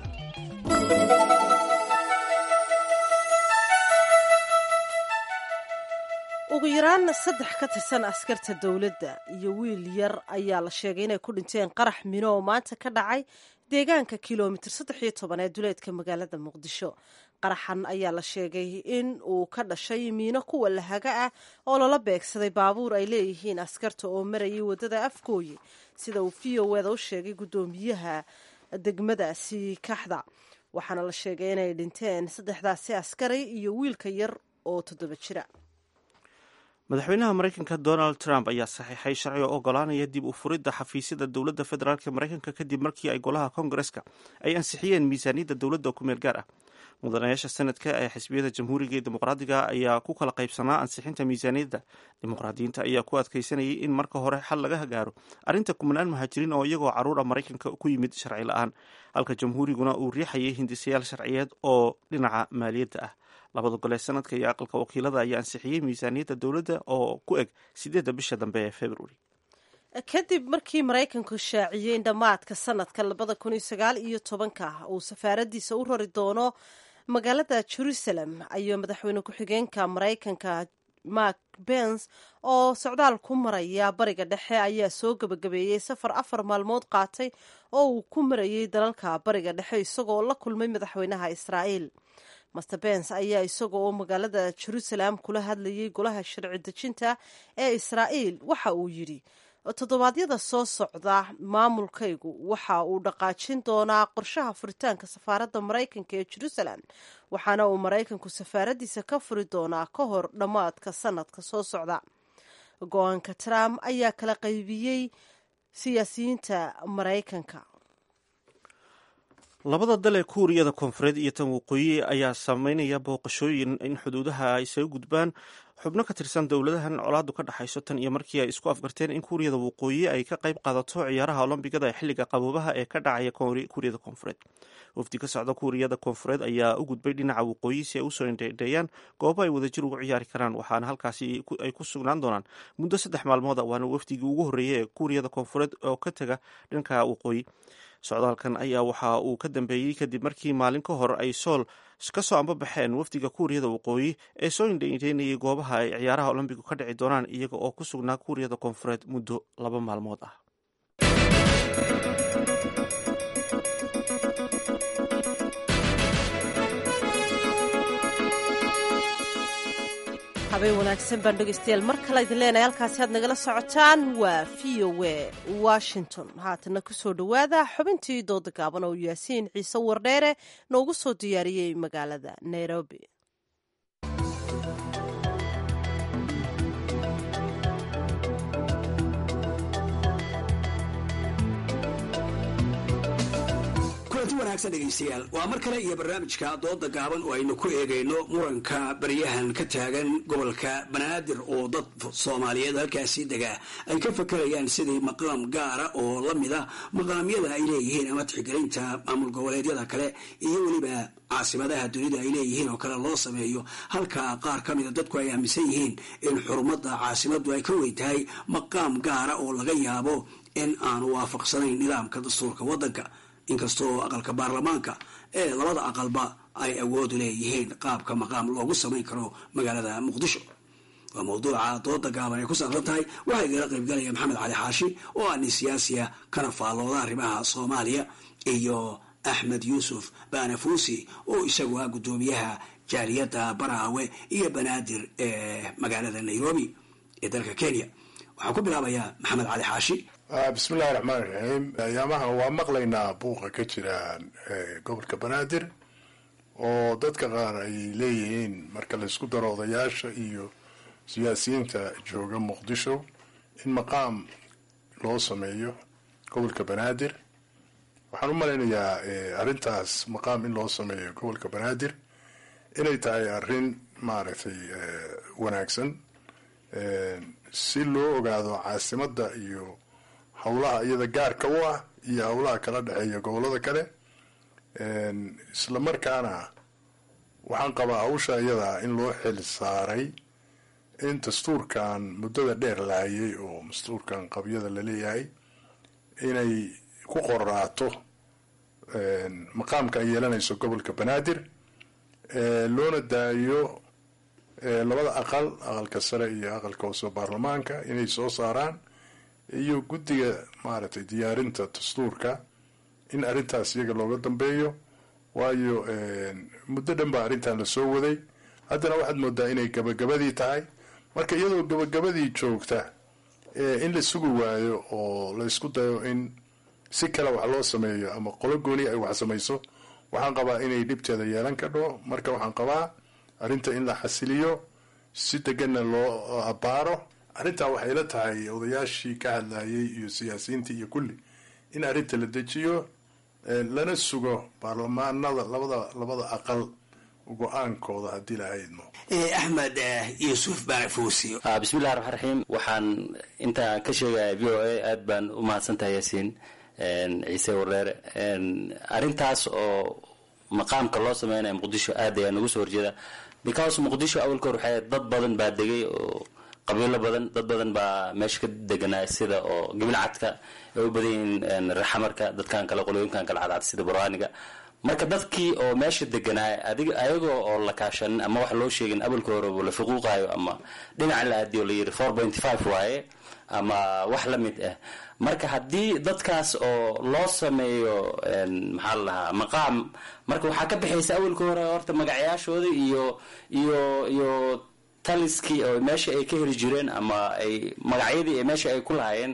ugu yaraan saddex ka tirsan askarta dowladda iyo wiil yar ayaa la sheegay inay ku dhinteen qarax mino oo maanta ka dhacay deegaanka kilomitir saddex iyo toban ee duleedka magaalada muqdisho. qaraxan ayaa la sheegay in uu ka dhashay miino kuwa lahaga ah oo lala beegsaday baabuur ay leeyihiin askarta oo marayay waddada afgooye, sida uu v o eda u sheegay guddoomiyaha degmadaasi kaxda. waxaana la sheegay inay dhinteen saddexdaasi askari iyo wiilka yar oo toddoba jira. madaxweynaha maraykanka donald trump ayaa saxiixay sharci oo ogolaanaya dib u furidda xafiisyada dowladda federaalk maraykanka kadib markii ay golaha kongareska ay ansixiyeen miisaaniyadda dowladda oo ku meel gaar ah. mudanayaasha sanadka ee xisbiyada jamhuuriga ee dimuqraadiga ayaa ku kala qaybsanaa ansixinta miisaaniyadda. dimuqraadiyiinta ayaa ku adkaysanayay in marka hore xal laga gaaro arrinta kumanaan muhaajiriin oo iyagoo caruur ah maraykanka ku yimid sharci la-aan, halka jamhuuriguna uu riixayay hindisayaal sharciyeed oo dhinaca maaliyadda ah. labada gole sanadka iyo aqalka wakiilada ayaa ansixiyey miisaaniyadda dowladda oo ku eg sideedda bisha dambe ee februari. kadib markii maraykanku shaaciyey in dhammaadka sanadka labada kun iyo sagaal iyo tobanka uu safaaradiisa u rari doono magaalada jerusalem, ayuu madaxweyne ku-xigeenka maraykanka mark pence oo socdaal ku maraya bariga dhexe ayaa soo gebagabeeyey safar afar maalmood qaatay oo uu ku marayay dalalka bariga dhexe isagoo la kulmay madaxweynaha israa'iil. master pence ayaa isaga oo magaalada jerusalem kula hadlayay golaha sharci dejinta ee israa'iil waxa uu yidhi, toddobaadyada soo socda maamulkaygu waxa uu dhaqaajin doonaa qorshaha furitaanka safaaradda maraykanka ee jerusalem, waxaana uu maraykanku safaaradiisa ka furi doonaa ka hor dhammaadka sanadka soo socda. go-aanka trump ayaa kala qaybiyey siyaasiyiinta maraykanka. labada dal ee kuuriyada koonfureed iyo tan waqooyi ayaa sameynaya booqashooyin in xuduudaha ay isaga gudbaan xubno ka tirsan dowladahan colaadu ka dhexayso tan iyo markii ay isku afgarteen in kuuriyada waqooyi ay ka qayb qaadato ciyaaraha olombigada ee xilliga qaboobaha ee ka dhacaya kuuriyada koonfureed. wafdi ka socda kuuriyada koonfureed ayaa u gudbay dhinaca waqooyi si ay usoo indheydheeyaan goobo ay wadajir ugu ciyaari karaan, waxaana halkaasi ay ku sugnaan doonaan muddo saddex maalmood a. waana wafdigii ugu horreeyay ee kuuriyada koonfureed oo ka tega dhanka waqooyi. socdaalkan ayaa waxa uu ka dambeeyey kadib markii maalin ka hor ay sool ka soo ambabaxeen wafdiga kuuriyada waqooyi ee soo indheyndeynayay goobaha ay ciyaaraha olombigu ka dhici doonaan iyaga oo ku sugnaa kuuriyada koonfureed muddo laba maalmood ah. habeen wanaagsan baan dhegeystayaal mar kale idin leenahay, halkaasi aad nagala socotaan waa v o a washington. haatana kusoo dhowaada xubintii dooda gaaban oo yaasiin ciise wardheere noogu soo diyaariyey magaalada nairobi. kulanti wanaagsan dhegaystayaal, waa mar kale iyo barnaamijka dooda gaaban oo aynu ku eegayno muranka baryahan ka taagan gobolka banaadir oo dad soomaaliyeed halkaasi degaa ay ka fakarayaan sidii maqaam gaara oo la mida maqaamyada ay leeyihiin ama tixgelinta maamul goboleedyada kale iyo weliba caasimadaha dunida ay leeyihiin oo kale loo sameeyo, halka qaar ka mida dadku ay aaminsan yihiin in xurumada caasimadu ay ka weyn tahay maqaam gaara oo laga yaabo in aanu waafaqsanayn nidaamka dastuurka waddanka, inkastoo aqalka baarlamaanka ee labada aqalba ay awoodu leeyihiin qaabka maqaam loogu samayn karo magaalada muqdisho. waa mawduuca dooda gaaban ay ku saabsan tahay. waxaa igala qaybgalaya maxamed cali xaashi oo ah nin siyaasiya kana faallooda arrimaha soomaaliya, iyo axmed yuusuf baanafuusi oo isagu ah guddoomiyaha jaaliyadda baraawe iyo banaadir ee magaalada nairobi ee dalka kenya. waxaan ku bilaabayaa maxamed cali xaashi. bismillahi raxmaan raxiim. ayaamaha waa maqlaynaa buuqa ka jira gobolka banaadir oo dadka qaar ay leeyihiin marka la isku daro odayaasha iyo siyaasiyiinta jooga muqdisho in maqaam loo sameeyo gobolka banaadir. waxaan u malaynayaa arrintaas maqaam in loo sameeyo gobolka banaadir inay tahay arrin maaragtay wanaagsan si loo ogaado caasimadda iyo howlaha iyada gaarka u ah iyo howlaha kala dhexeeya gobolada kale, isla markaana waxaan qabaa hawsha iyadaa in loo xil saaray in dastuurkan muddada dheer lahayay oo dastuurkan qabyada laleeyahay inay ku qoraato maqaamka ay yeelanayso gobolka banaadir loona daayo labada aqal aqalka sare iyo aqalka hoose baarlamaanka inay soo saaraan iyo guddiga maaragtay diyaarinta dastuurka in arrintaas iyaga looga dambeeyo waayo muddo dhan baa arrintan lasoo waday haddana waxaad moodaa inay gabagabadii tahay marka iyadoo gabagabadii joogta in la sugi waayo oo la isku dayo in si kale wax loo sameeyo ama qolo gooni ay wax samayso waxaan qabaa inay dhibteeda yeelan kadho marka waxaan qabaa arrinta in la xasiliyo si deganna loo abbaaro arrintaa waxay la tahay odayaashii ka hadlayay iyo siyaasiyiintii iyo kulli in arrinta la dejiyo lana sugo baarlamaanada labada labada aqal go-aankooda haddii la haydmo axmed yuusuf baarafuusi bismillahi raxmaan raxiim waxaan intaa ka sheegaya v o a aad baan u mahadsantahay yaasiin ciise wareere arrintaas oo maqaamka loo sameynaya muqdisho aad ayaa nagu soo horjeeda because muqdisho awalka hor waxay dad badan baa degay oo qabiilo badan dad badan baa meesha ka deganaa sida oo gabil cadka ay u badan yihiin raxamarka dadkan kale qolooyinkan kale cadcad sida barwaaniga marka dadkii oo meesha deganaa adiga ayagoo oo la kaashanin ama wax loo sheegin awalka hore la fuquuqayo ama dhinaca la aadiyo la yiri four point five waaye ama wax la mid ah marka haddii dadkaas oo loo sameeyo maxaa la lahaa maqaam marka waxaa ka bixaysa awalka hore horta magacayaashooda iyo iyo iyo taliskii oo meesha ay ka heli jireen ama ay magacyadii ee meesha ay ku lahaayeen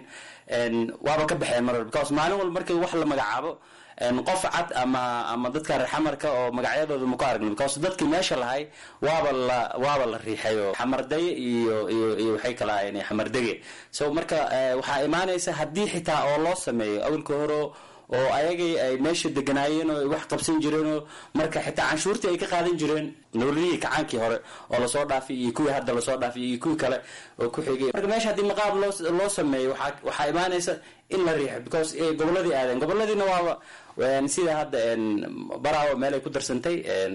waaba ka baxeen mar because maalin walba markii wax la magacaabo qof cad ama ama dadka raxamarka oo magacyadooda ma ku aragno because dadkii meesha lahay waaba la waaba la riixayo xamardaye iyo iyo iyo waxay kala ahaayeen xamardege so marka waxaa imaanaysa haddii xitaa oo loo sameeyo awalka hore oo ayagay ay meesha deganaayeen oo wax qabsan jireen oo marka xitaa canshuurtii ay ka qaadan jireen noolihii kacaankii hore oo lasoo dhaafay iyo kuwii hadda lasoo dhaafay iyo kuwii kale oo ku xigay marka meesha haddii maqaab loo loo sameeyo waxaa waxaa imaanaysa in la riixo because goboladii aadeen goboladiina waaba sida hadda baraawo meel ay ku darsantay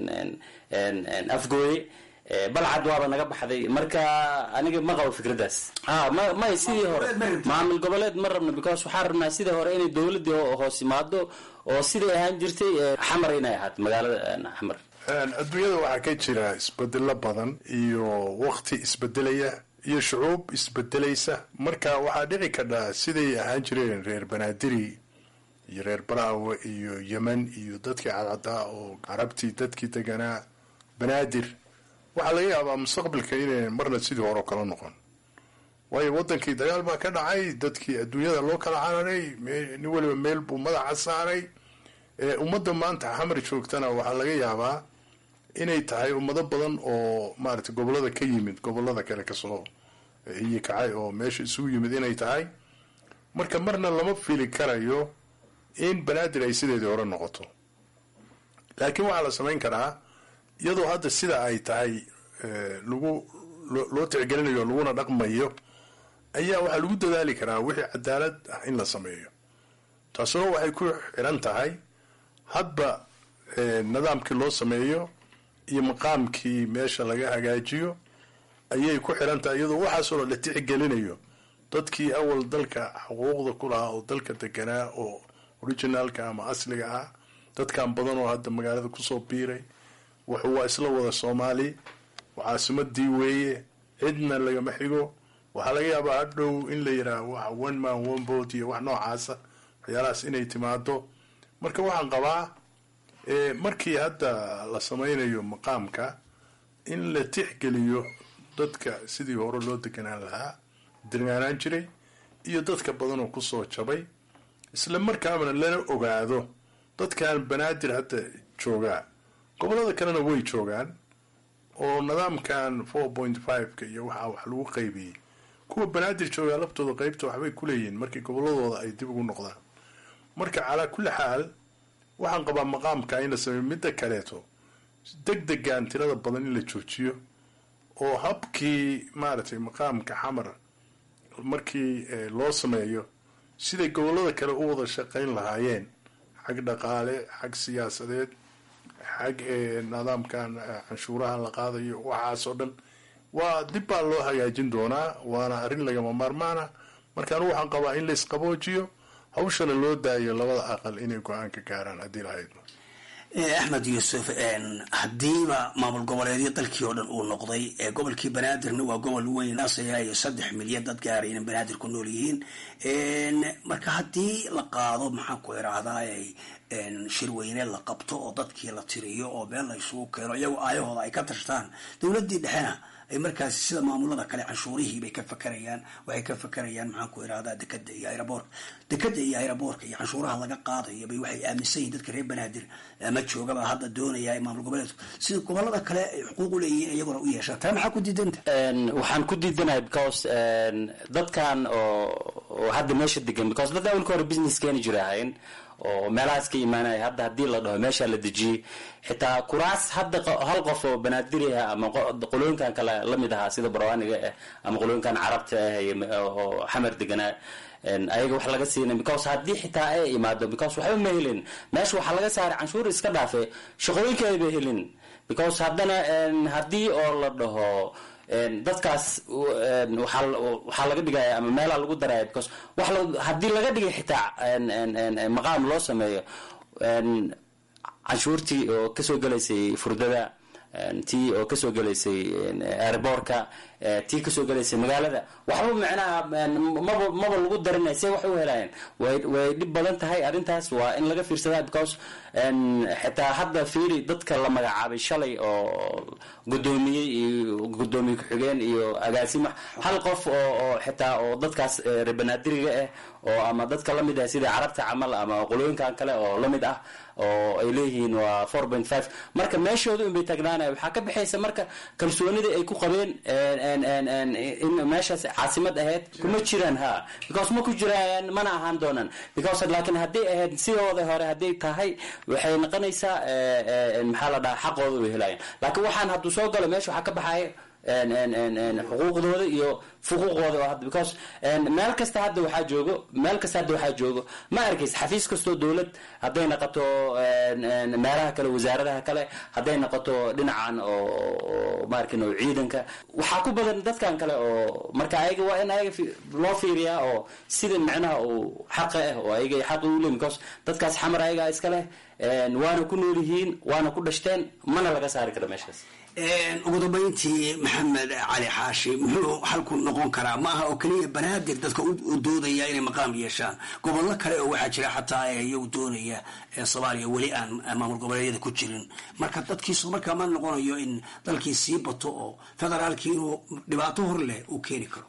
afgooye balcad waaba naga baxday marka aniga ma qabo fikradaas ha ma may sidii hore maamul goboleed ma rabno because waxaan rabnaa sidii hore inay dowladii hoos imaado oo siday ahaan jirtay xamar inay ahaato magaalada xamar adduunyada waxaa ka jira isbedelo badan iyo waqti isbedelaya iyo shucuub isbedelaysa marka waxaa dhici kadhaa siday ahaan jireen reer banaadiri iyo reer baraawe iyo yemen iyo dadkii cadcadaa oo carabtii dadkii deganaa banaadir waxaa laga yaabaa mustaqbalka inay marna sidii hore kala noqon waayo wadankii dagaal baa ka dhacay dadkii adduunyada loo kala cararay nin waliba meel buu madaxa saaray ummadda maanta xamar joogtana waxaa laga yaabaa inay tahay ummado badan oo maaragtay gobolada ka yimid gobolada kale kasoo iyo kacay oo meesha isugu yimid inay tahay marka marna lama fili karayo in banaadir ay sideedii hore noqoto laakiin waxaa la samayn karaa iyadoo hadda sida ay tahay lagu loo tixgelinayo laguna dhaqmayo ayaa waxaa lagu dadaali karaa wixii cadaalad ah in la sameeyo taasoo waxay ku xiran tahay hadba nidaamkii loo sameeyo iyo maqaamkii meesha laga hagaajiyo ayay ku xiran tahay iyadoo waxaasoo la tixgelinayo dadkii awal dalka xuquuqda ku lahaa oo dalka deganaa oo originalka ama asliga ah dadkan badan oo hadda magaalada kusoo biiray wuxuu waa isla wada soomaali caasimadii weeye cidna lagama xigo waxaa laga yaabaa hadhow in la yidhaaho wax one man one vote iyo wax noocaasa waxyaalahaas inay timaado marka waxaan qabaa markii hadda la sameynayo maqaamka in la tixgeliyo dadka sidii hore loo deganaan lahaa deganaan jiray iyo dadka badan oo kusoo jabay isla markaana lana ogaado dadkan banaadir hadda joogaa gobolada kalena way joogaan oo nidaamkan four point five-ka iyo waxaa wax lagu qaybiyey kuwa banaadir joogaa laftooda qaybta waxbay kuleeyihiin markii goboladooda ay dib ugu noqdaan marka calaa kulli xaal waxaan qabaa maqaamka in la sameeyo midda kaleeto deg degan tirada badan in la joojiyo oo habkii maaragtay maqaamka xamar markii loo sameeyo siday gobolada kale u wada shaqayn lahaayeen xag dhaqaale xag siyaasadeed xag nidaamkan canshuuraha la qaadayo waxaas oo dhan waa dib baa loo hagaajin doonaa waana arrin lagama maarmaana marka anigu waxaan qabaa in laisqaboojiyo hawshana loo daayo labada aqal inay go-aan ka gaaraan haddii lahayd axmed yuusuf haddiiba maamul goboleedyo dalkii oo dhan uu noqday gobolkii banaadirna waa gobol weyn asaya iyo saddex milyan dad gaara inay banaadir ku nool yihiin marka haddii la qaado maxaan ku irahdaa shirweyne la qabto oo dadkii la tiriyo oo meel la isugu keeno iyago aayahooda ay ka tashtaan dowladii dhexena ay markaasi sida maamulada kale canshuurihii bay ka fakarayaan waxay ka fakarayaan maxaan ku irahdaa dekada iyo aeroboorka dekada iyo aeroboorka iyo canshuuraha laga qaadayo bay waxay aaminsan yihin dadka reer banaadir ama joogaba hadda doonaya maamul goboleedku sida gobolada kale ay xuquuq u leeyihiin iyaguna u yeeshaan taa maxaa ku diidanta waxaan ku diidanahay because dadkan oo hadda meesha degan because dad awalka hore business keeni jira ahayn oo meelahaas ka imaanaya hadda haddii la dhaho meesha la dejiyey xitaa kuraas hadda hal qof oo banaadiriha ama qolooyinkan kale lamid ahaa sida barwaaniga ah ama qolooyinkan carabta ah oo xamar deganaa ayaga wax laga siinay because haddii xitaa ay imaado because waxba ma helin meesha waxaa laga saaray canshuur iska dhaafe shaqooyinkeeda bay helin because haddana haddii oo la dhaho dadkaas waxaa laga dhigaya ama meelaa lagu daraya because wax haddii laga dhigay xitaa maqaam loo sameeyo canshuurtii oo kasoo gelaysay furdada tii oo kasoo gelaysay airboortka tii kasoo gelaysay magaalada waxba macnaha maba maba lagu darinay say wax u helayeen way way dhib badan tahay arrintaas waa in laga fiirsadaa because xitaa hadda fiiri dadka la magacaabay shalay oo gudoomiyey iyo gudoomiye ku-xigeen iyo agaasimo hal qof oo oo xitaa oo dadkaas reebanaadiriga ah oo ama dadka lamid ah sida carabta camal ama qolooyinkan kale oo lamid ah oo ay leeyihiin waa four point five marka meeshooda unbay taagnaanaya waxaa ka baxaysa marka kalsoonida ay ku qabeen in meeshaas caasimad ahayd kuma jiraan ha because ma ku jiraan mana ahaan doonaan because laakiin haddii ahayd sidooda hore hadday tahay waxay noqonaysaa maxaa la dhahaa xaqooda way helayaan laakiin waxaan hadduu soo galo meesha waxaa ka baxaya xuquuqdooda iyo fuquuqooda oo hadda because meel kasta hadda waxaa joogo meel kasta hadda waxaa joogo ma arkaysa xafiis kastoo dowlad hadday noqoto meelaha kale wasaaradaha kale hadday noqoto dhinacan oo maarkin oo ciidanka waxaa ku badan dadkan kale oo marka ayaga waa in ayaga loo fiiriyaa oo sida macnaha uu xaqa ah oo ayaga xaq u leeyihiin because dadkaas xamar ayaga iska leh waana ku nool yihiin waana ku dhashteen mana laga saari karo meeshaas ugu dambeyntii maxamed cali xaashi muxuu halku noqon karaa ma aha oo keliya banaadir dadka u doodaya inay maqaam yeeshaan gobollo kale oo waxaa jira xataa iyagu doonaya soomaaliya weli aan maamul goboleedyada ku jirin marka dadkiisu markaa ma noqonayo in dalkii sii bato oo federaalkii inuu dhibaato hor leh uu keeni karo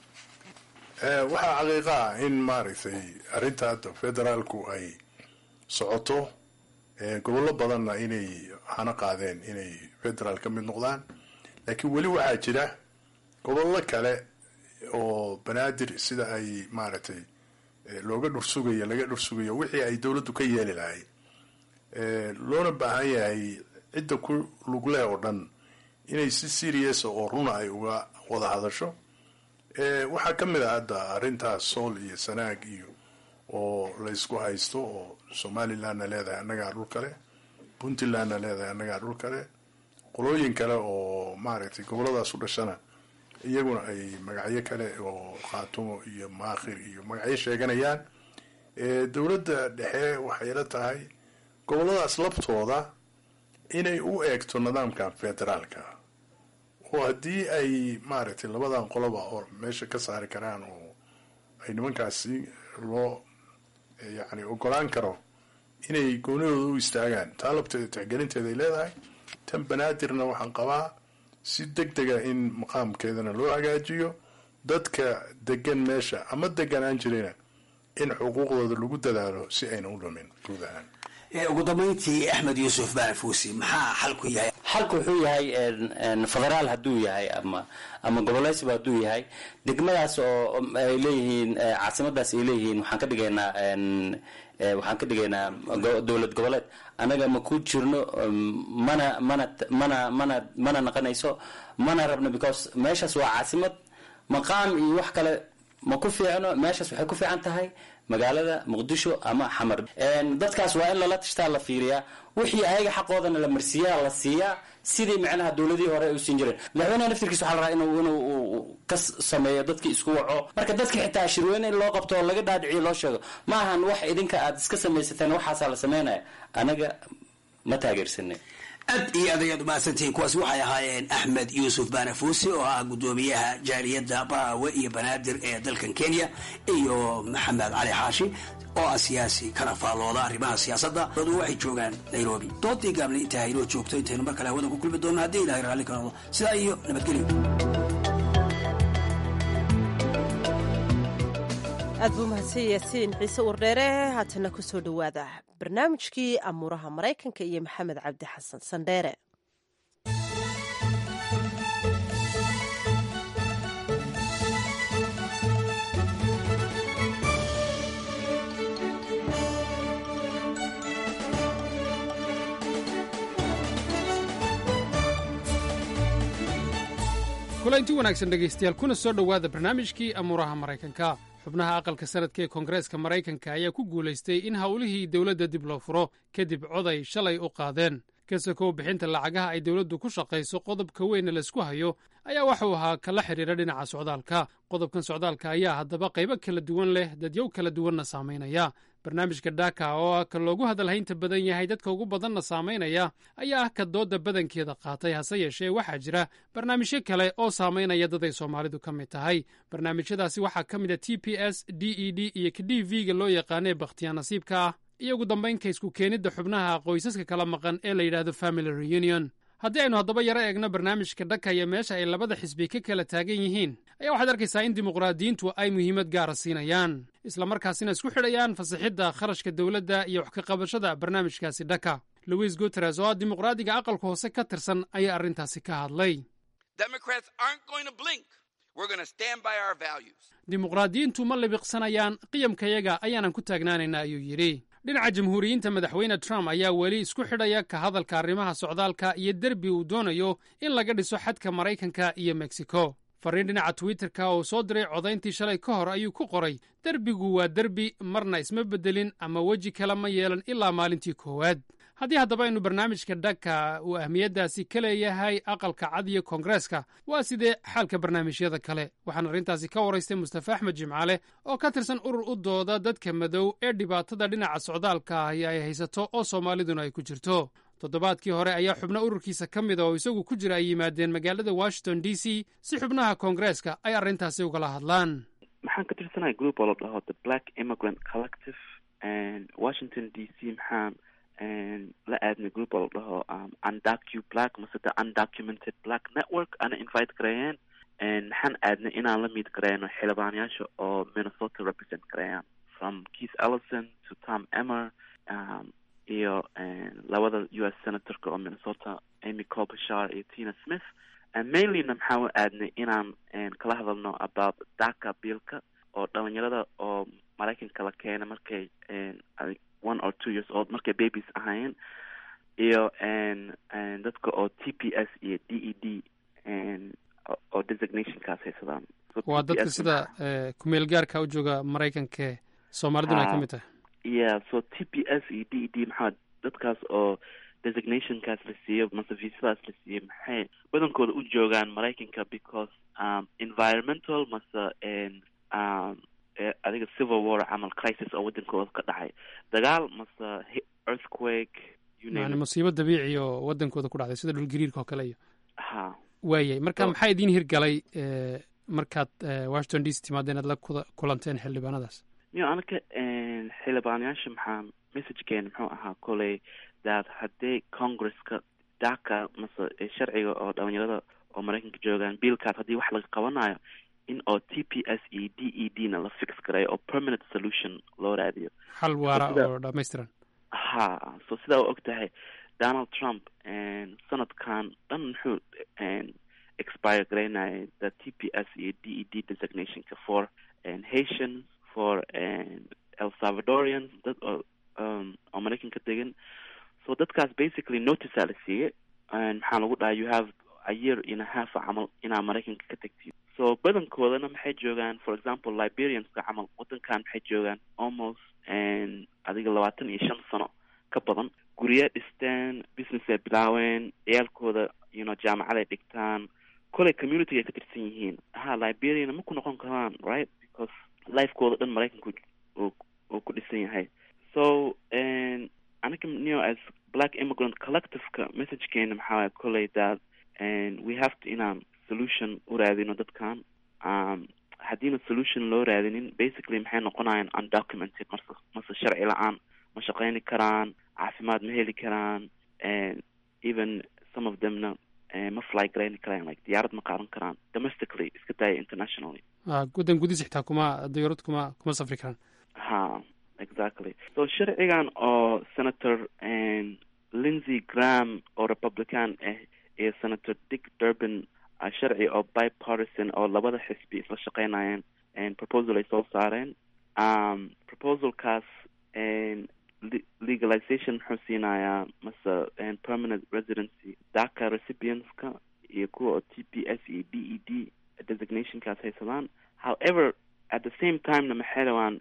waxaa xaqiiqa ah in maaragtay arrinta hadda federaalku ay socoto gobollo badanna inay hana qaadeen inay federaal ka mid noqdaan laakiin weli waxaa jira gobollo kale oo banaadir sida ay maaragtay looga dhursugayo laga dhursugayo wixii ay dowladdu ka yeeli lahayd loona baahan yahay cidda ku lugleh oo dhan inay si serious oo runa ay uga wada hadasho waxaa ka mid ah hadda arrintaas sool iyo sanaag iyo oo la isku haysto oo somalilandna leedahay annagaa dhul kale puntlandna leedahay annagaa dhul kale qolooyin kale oo maaragtay goboladaas u dhashana iyaguna ay magacyo kale oo khaatumo iyo maakhir iyo magacyo sheeganayaan dowladda dhexe waxay la tahay goboladaas laftooda inay u eegto nidaamkan federaalka oo haddii ay maaragtay labadan qoloba oo meesha ka saari karaan oo ay nimankaasi loo yacni ogolaan karo inay goonidooda u istaagaan taa labteeda tixgelinteeda ay leedahay tan banaadirna waxaan qabaa si deg dega in maqaamkeedana loo hagaajiyo dadka degan meesha ama degan aan jirina in xuquuqdooda lagu dadaalo si ayna u dhumin guud ahaan ugu dambeyntii axmed yuusuf baafuusi maxaa xalku yahay xalku wuxuu yahay federaal hadduu yahay ama ama goboleysba hadduu yahay degmadaas oo ay leeyihiin caasimadaas ay leeyihiin waxaan ka dhigaynaa waxaan ka dhigaynaa dowlad goboleed anaga ma ku jirno mana mana mana mana mana naqanayso mana rabno because meeshaas waa caasimad maqaam iyo wax kale ma ku fiicno meeshaas waxay ku fiican tahay magaalada muqdisho ama xamar dadkaas waa in lala tashtaa la fiiriyaa wixii ayaga xaqoodana la marsiiyaa la siiyaa sidii macnaha dowladii hore ay u siin jireen madaxweynaha naftirkiisa waxaa la rabaa inuu inuu ka sameeyo dadkii isku waco marka dadka xitaa shirweyne in loo qabto oo laga dhaadhiciyo loo sheego ma ahan wax idinka aad iska samaysateen waxaasaa la sameynaya anaga ma taageersanay aad iyo aad ayaad umahadsantihiin kuwaasi waxay ahaayeen axmed yuusuf baanafuusi oo ah guddoomiyaha jaaliyadda baawe iyo banaadir ee dalkan kenya iyo maxamed cali xaashi oo ah siyaasi kana faallooda arrimaha siyaasadda dadu waxay joogaan nairobi doodii gaabli intaa haynoo joogto intaynu mar kale hawada ku kulmi doonno haddii ilahay raalli ka noqdo sidaa iyo nabadgelyo aad buu mahadsan yaasiin ciise wardheere haatana ku soo dhowaada barnaamijkii amuuraha maraykanka iyo maxamed cabdi xasan sandheere kulanti wanaagsan dhegaystayaal kuna soo dhowaada barnaamijkii amuuraha maraykanka xubnaha aqalka sanadka ee koongareeska maraykanka ayaa ku guulaystay in howlihii dowladda dib loo furo kadib coday shalay u qaadeen kasakow bixinta lacagaha ay dowladdu ku shaqayso qodobka weyne laysku hayo ayaa waxuu ahaa kala xidhiira dhinaca socdaalka qodobkan socdaalka ayaa haddaba qaybo kala duwan leh dadyow kala duwanna saamaynaya barnaamijka dhaka oo ah ka loogu hadalhaynta badan yahay dadka ugu badanna saamaynaya ayaa ah ka doodda badankeeda qaatay hase yeeshee waxaa jira barnaamijyo kale oo saamaynaya dad ay soomaalidu ka mid tahay barnaamijyadaasi waxaa ka mid a t p s d e d iyo ka d v ga loo yaqaanee bakhtiyaa nasiibka ah iyo ugu dambaynka isku keenidda xubnaha qoysaska kala maqan ee la yidhaahdo family reunion haddii aynu haddaba yaro eegno barnaamijka dhaka iyo meesha ay labada xisbi ka kala taagan yihiin ayaa waxaad arkaysaa in dimuqraadiyiintu ay muhiimad gaara siinayaan islamarkaasina isku xidhayaan fasixidda kharashka dowladda iyo wax ka qabashada barnaamijkaasi dhaka louis guteres oo ah dimuqraadiga aqalka hoose ka tirsan ayaa arrintaasi ka hadlay dimuqraadiyiintu ma libiqsanayaan qiyamkayaga ayaanan ku taagnaanayna ayuu yidhi dhinaca jamhuuriyiinta madaxweyne trump ayaa weli isku xidhaya ka hadalka arrimaha socdaalka iyo derbi uu doonayo in laga dhiso xadka maraykanka iyo mexico fariin dhinaca twitterka oo soo diray codayntii shalay ka hor ayuu ku qoray derbigu waa derbi marna isma beddelin ama weji kale ma yeelan ilaa maalintii koowaad haddii haddaba aynu barnaamijka dhaka uu ahmiyaddaasi ka leeyahay aqalka cad iyo koongareeska waa sidee xaalka barnaamijyada kale waxaan arrintaasi ka waraystay mustafa axmed jimcaale oo ka tirsan urur u dooda dadka madow ee dhibaatada dhinaca socdaalka ahi ay haysato oo soomaaliduna ay ku jirto toddobaadkii hore ayaa xubno ururkiisa ka mida oo isagu ku jira ay yimaadeen magaalada washington d c si xubnaha koongareeska ay arrintaasi ugala hadlaan maxaan ka tirsanahay group oo la dhaho the black immigrant collective washington d c maxaan la aadnay group oo la dhaho undocu black mase the undocumented black network ana invite gareeyeen maxaan aadnay inaan la miid gareeyno xildhibaanayaasha oo minnesota represent gareeyaan from keith ellison to tom emmer um, iyo labada u s senatorka oo minnesota amy klobuchar iyo tina smith mainlyna maxaan u aadnay inaan kala hadalno about daka billka oo dhalinyarada oo maraykanka la keena markay one or two years old markay babies ahaayeen iyo dadka oo t p s iyo d e d oo designationkaas haysadaan waa dadka sida kumeel gaarka u jooga maraykanka soomaaliduna ay ka mid tahay yeah so t p s iyo d e d maxaa dadkaas oo designationkaas la siiyo mase visadaas la siiyo maxay badankooda u joogaan maraykanka because um, environmental mase um, adiga civil war camal crisis oo wadankooda ka dhacay dagaal mase earthquake yani musiibo dabiici oo wadankooda ku dhacday sida dhulgariirka oo kale iyo ha waayay marka maxaa idiin hirgalay markaad washington d c timaadeen aad la kulanteen xildhibaanadaas yo anaka xildhibaanayaasha maxaa messagekeena muxuu ahaa koley that haddii congresska daka mase sharciga oo dhalinyarada oo maraykanka joogaan biilkaas haddii wax laga qabanayo in oo t p s iyo d e d na la fix gareeyo oo permanent solution loo raadiyo xal waara oo dhamaystiran ha so sidaa u og tahay donald trump sanadkan dhan muxuu expire gareynaya the t p s iyo d e d designationka for haitians for el salvadorians dad oo oo maraykanka degan so dadkaas basically noticea la siiyey maxaa lagu dhaha you have a year in a half camal inaa maraykanka ka tagtid so badankoodana maxay joogaan for example liberianska camal wadankan maxay joogaan almost adiga labaatan iyo shan sano ka badan gurya dhisteen business ay bilaaween ciyaalkooda you know jaamacaday dhigtaan kolay community ay ka tirsan yihiin ha liberiana ma ku noqon karaan right because lifekooda dhan maraykanku uu ku dhisan yahay so anaga neo as black immigrant collectiveka messagekeena maxaa waay kolay that and we have to inaan solution u raadino dadkan um haddiina solution loo raadinin basically maxay noqonayaan undocumented marse mase sharci la-aan ma shaqayni karaan caafimaad ma heli karaan and even some of themna ma fly garayni karaan like diyaarad ma qaadan karaan domestically iska daaya internationally gudan gudihiisa xitaa kuma diyaarad kuma kuma safri karaan ha exactly so sharcigan oo senator Lindsey Graham oo republican ah iyo senator Dick Durbin sharci oo bipartisan oo labada xisbi isla shaqeynayaan proposal ay soo saareen um proposalkaas legalization muxuu siinayaa mase permanent residency daca recipientska iyo kuwa oo T P S iyo D E D designationkaas haysadaan however at the same time na maxay rabaan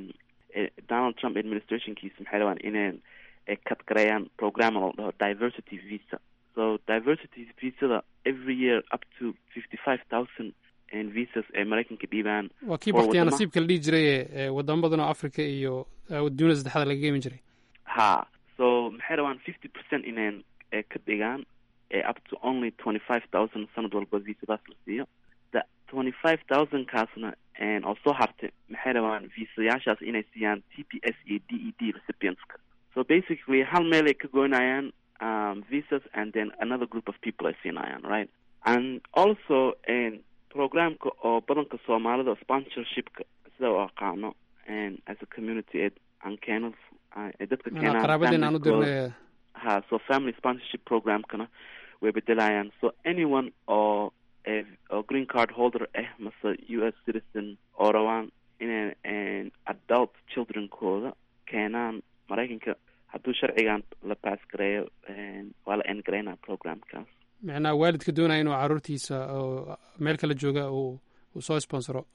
Donald Trump administrationkiisa maxay rabaan inay cut gareeyaan program oo dhaho diversity visa so diversity visada every year up to fifty-five thousand and visas ee maraykanka dhiibaan waa kii baktiyaa nasiibka la dhihi jiray ee wadamo badan oo africa iyo dunida saddexaad laga geemin jiray ha so maxay rabaan fifty percent inay ka dhigaan up to only twenty-five thousand sanad walba visadaas la siiyo the twenty-five thousand kaasna oo soo hartay maxay rabaan visayaashaas inay siiyaan T P S iyo D E D recipientska so basically hal meel ay ka goynayaan um visas and then another group of people are siinayaan right and also in programka oo badanka Soomaalida sponsorshipka sida oo aqaano and as a community it and kind of dadka keenan qarabadina aanu dirnay ha so family sponsorship program kana way bedelayaan so anyone or a, a green card holder eh mase U S citizen or one in an adult children kooda keenan maraykanka hadduu sharcigan la pass gareeyo waa la end gareynaa programkaas macnaa waalidka doonaya inuu caruurtiisa oo meel kala jooga uu soo sponsoro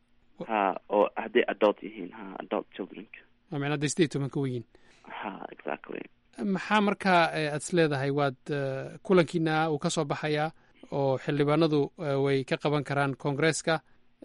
ha oo hadday adult yihiin ha adult childrenka macnaa hadday sideed toban ka weyiin ha exactly maxaa markaa aad is leedahay waad kulankiina uu ka soo baxayaa oo xildhibaanadu way ka qaban karaan koongreeska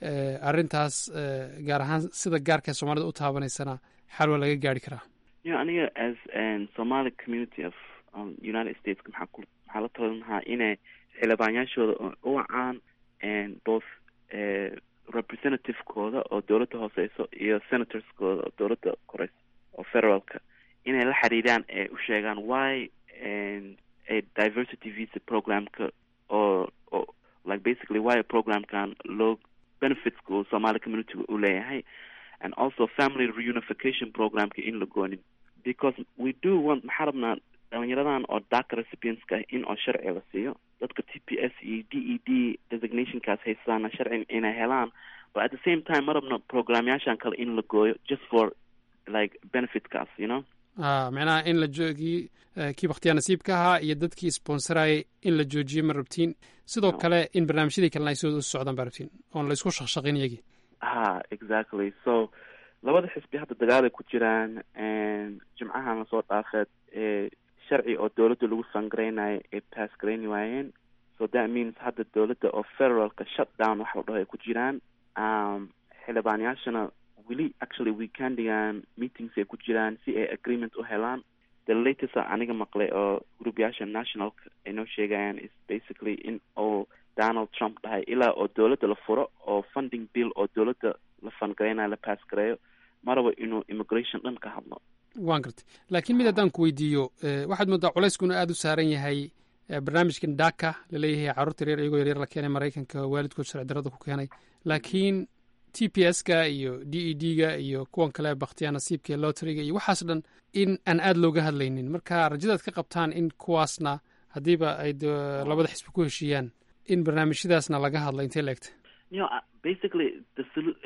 arrintaas gaar ahaan sida gaarka soomaalida u taabanaysana xal waa laga gaari karaa you know aniga as an Somali community of um, United States maxaa ku maxaa la talin lahaa inay xildhibaanyaashooda u wacaan and both uh, representative-kooda oo dowladda hooseyso iyo senators-kooda oo dowladda koreyso oo federaalka inay la xiriiraan ee u sheegaan why and a diversity visa programka or, or like basically why a programkan low benefits uu Somali community u leeyahay and also family reunification programka in la goonin because we do want maxaa rabnaa dhalinyaradan oo daca recipientska in oo sharci la siiyo dadka T P S iyo D E D designationkaas haystaana sharci inay helaan but at the same time ma rabno programyaashan kale in la gooyo just for like benefitkaas you know ah macnaha in la joogii kii baktiyaa nasiibka ahaa iyo dadkii sponsorayay in la joojiyo ma rabtiin sidoo kale in barnaamijyadii kalena ay soo socdaan baa rabtiin oon la isku shaqshaqin iyagii ha exactly so labada xisbi hadda dagaal ay ku jiraan jimcahan lasoo dhaafeed ee sharci oo dowladda lagu sangareynayo ay pass gareyni waayeen so that means hadda dowladda oo federaalka shut down waxa la dhaho ay ku jiraan um xildhibaanyaashana weli actually weekendigan meetings ay ku jiraan si ay agreement u helaan the latest aniga maqlay oo gruubyaasha nationalka ay noo sheegayaan is basically in oo Donald Trump dhahay ilaa oo dowladda la furo oo funding bill oo dowladda la fangareynayo la pass gareeyo maraba inuu immigration dhan ka hadlo waan gartay laakiin mid haddaan ku weydiiyo waxaad moodaa culeyskuna aada u saaran yahay barnaamijkan daca laleeyahay carruurta yaryar iyagoo yaryar la keenay maraykanka waalidkood sharci darrada ku keenay laakiin T P S-ka iyo D E D-ga iyo kuwan kale baktiyaa nasiibka lotteriga iyo waxaas dhan in aan aada looga hadlaynin marka rajadaad ka qabtaan in kuwaasna haddiiba ay labada xisbi ku heshiiyaan in barnaamijyadaasna laga hadla intee la egta you know basically the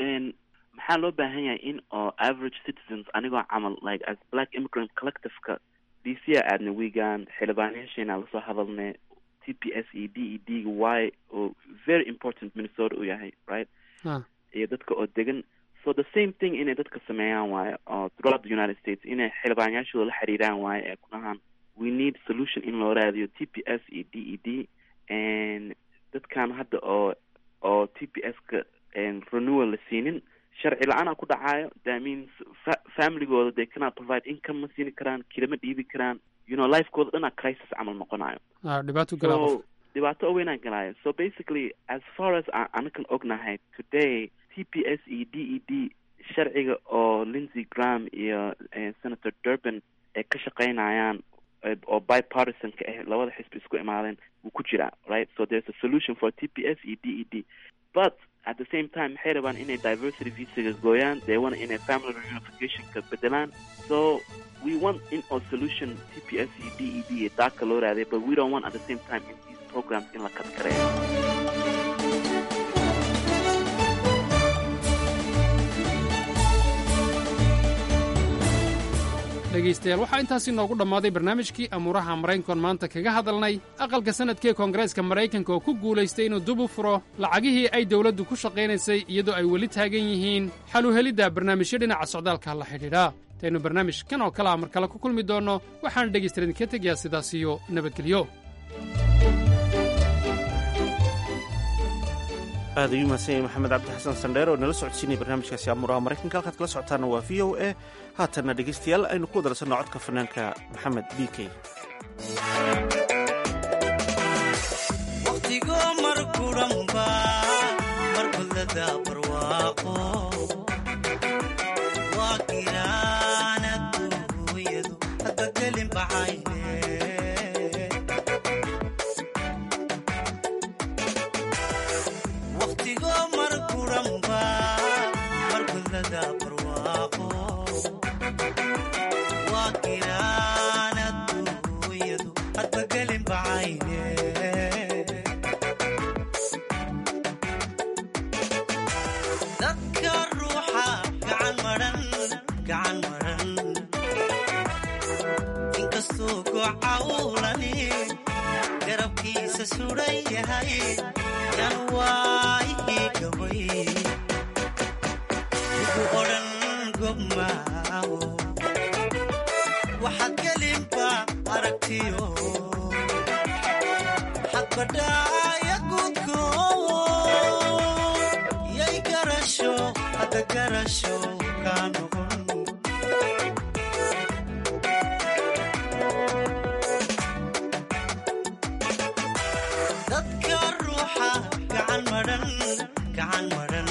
maxaa loo baahan yahay in oo average citizens anigoo camal like as black immigrant collectiveka D C a aadna wiigaan xildhibaanyaasheena lasoo hadalnay T P S iyo D E D why oo very important Minnesota u yahay, right? Ah. iyo dadka oo degan. So the same thing inay dadka sameeyaan waaye oo throughout the United States inay xildhibaanyaashooda la xiriiraan waaye ee ku dhahaan we need solution in loo raadiyo T P S iyo D E D and dadkan hadda oo oo T P S-ka renewal la siinin sharci la-aan ku dhacayo. That means fa- familygooda they cannot provide income ma siini karaan, kilama dhiibi karaan, you know, lifekooda dhana crisis camal noqonayo. Ah, dhibaato galaa qof. dhibaato weynaan galaayo. So basically as far as anakan ognahay today T P S iyo D E D sharciga oo Lindsey Graham iyo Senator Durbin ay ka shaqaynayaan oo bipartisan ka ah labada xisbi isku imaadeen wuu ku jiraa, right? So there's a solution for T P S iyo D E D, but at the same time waxay rabaan inay diversity visa gooyaan, they want inay family reunification ka bedelaan. So we want in a solution T P S iyo D E D iyo daaka loo raaday, but we don't want at the same time in these programs in la kadkareeyo. dhegaystayaal waxaa intaasi noogu dhammaaday barnaamijkii amuuraha maraykankoon maanta kaga hadalnay aqalka sanadkee koongareeska maraykanka oo ku guulaystay inuu dib u furo lacagihii ay dawladdu ku shaqaynaysay iyadoo ay weli taagan yihiin xal u helidda barnaamijyo dhinaca socdaalka la xidhiidha. intaynu barnaamij kan oo kale a mar kale ku kulmi doonno waxaan dhegaystayaal idinka tegayaa sidaas iyo nabadgelyo. aad ayuu mahadsan yahay maxamed cabdi xasan sandheer oo nala socodsiinaya barnaamijkaasi amuuraha maraykanka. halkaad kala socotaana waa v o a. haatanna dhegaystayaal aynu ku wadarsanno codka fanaanka maxamed b k. waqtigo mar kuranba mar kullada barwaaqo waa kiraana duuyadu hadda gelin baxayne waqtigo mar kuranba mar kullada barwaaqo waa kiraana duuyadu hadda gelin baxayne dadka ruuxa gacan maran gacan maran inkastoo gocawlani garabkiisa suran yahay yan waayii gabay ugu odhan gobmaawo waxaad gelinba aragtiyo xadbadhaaya gudko yay garasho hadda garasho kaa noqon dadka ruuxa gacan maran gacan maran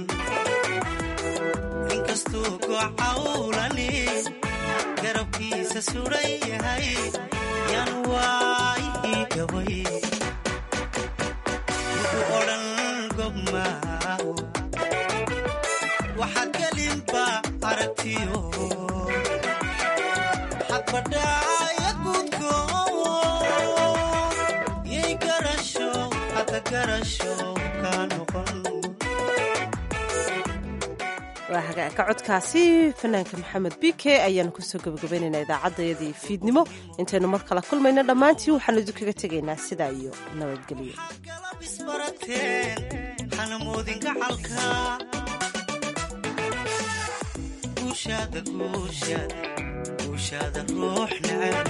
inkastuu gocawlani garabkiisa suran yahay yan waayii gabay ugu odhan gobmaawo waxaad gelinba aragtiyo xadbadhaaya gudko yay garasho hadda garasho kaa noqon. waa hagaagka codkaasi fanaanka maxamed b k ayaanu kusoo gabagabaynaynaa idaacaddayadii fiidnimo. intaynu mar kala kulmayno dhammaantii waxaanu idinkaga tegaynaa sidaa iyo nabadgelyo. isbarateen hanamoodin gacalka guushaada guushaada guushaada ruux neceb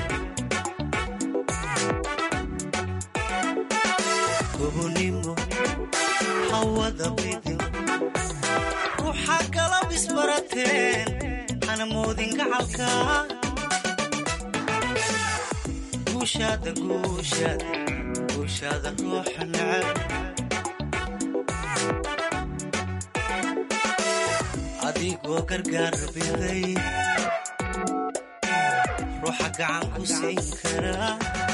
gobonimo hawada bidin ruuxa galab isbarateen hanamoodin gacalka guushaada guushaada guushaada ruux neceb adigoo gargaar biday ruuxa gacan ku siin karaa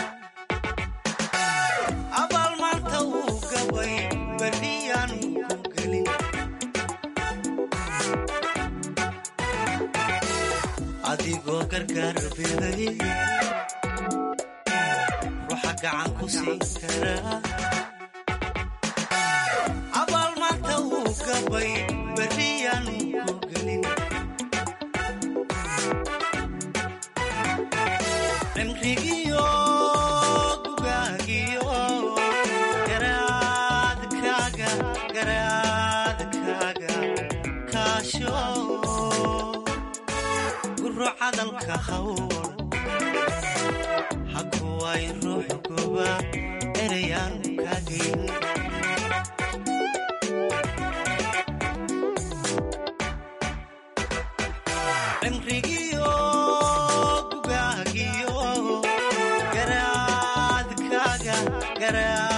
abaal maanta wuu gabay berriyaanu ku gelin adigoo gargaar biday ruuxa gacan ku siin karaa abaal maanta wuu gabay berriyaanu ku gelin cimrigiyo gugaagiyo hadalka hawl hakuway ruux goba erayaan kaagin cimrigiyo gugaagiyo garaadkaaga garaa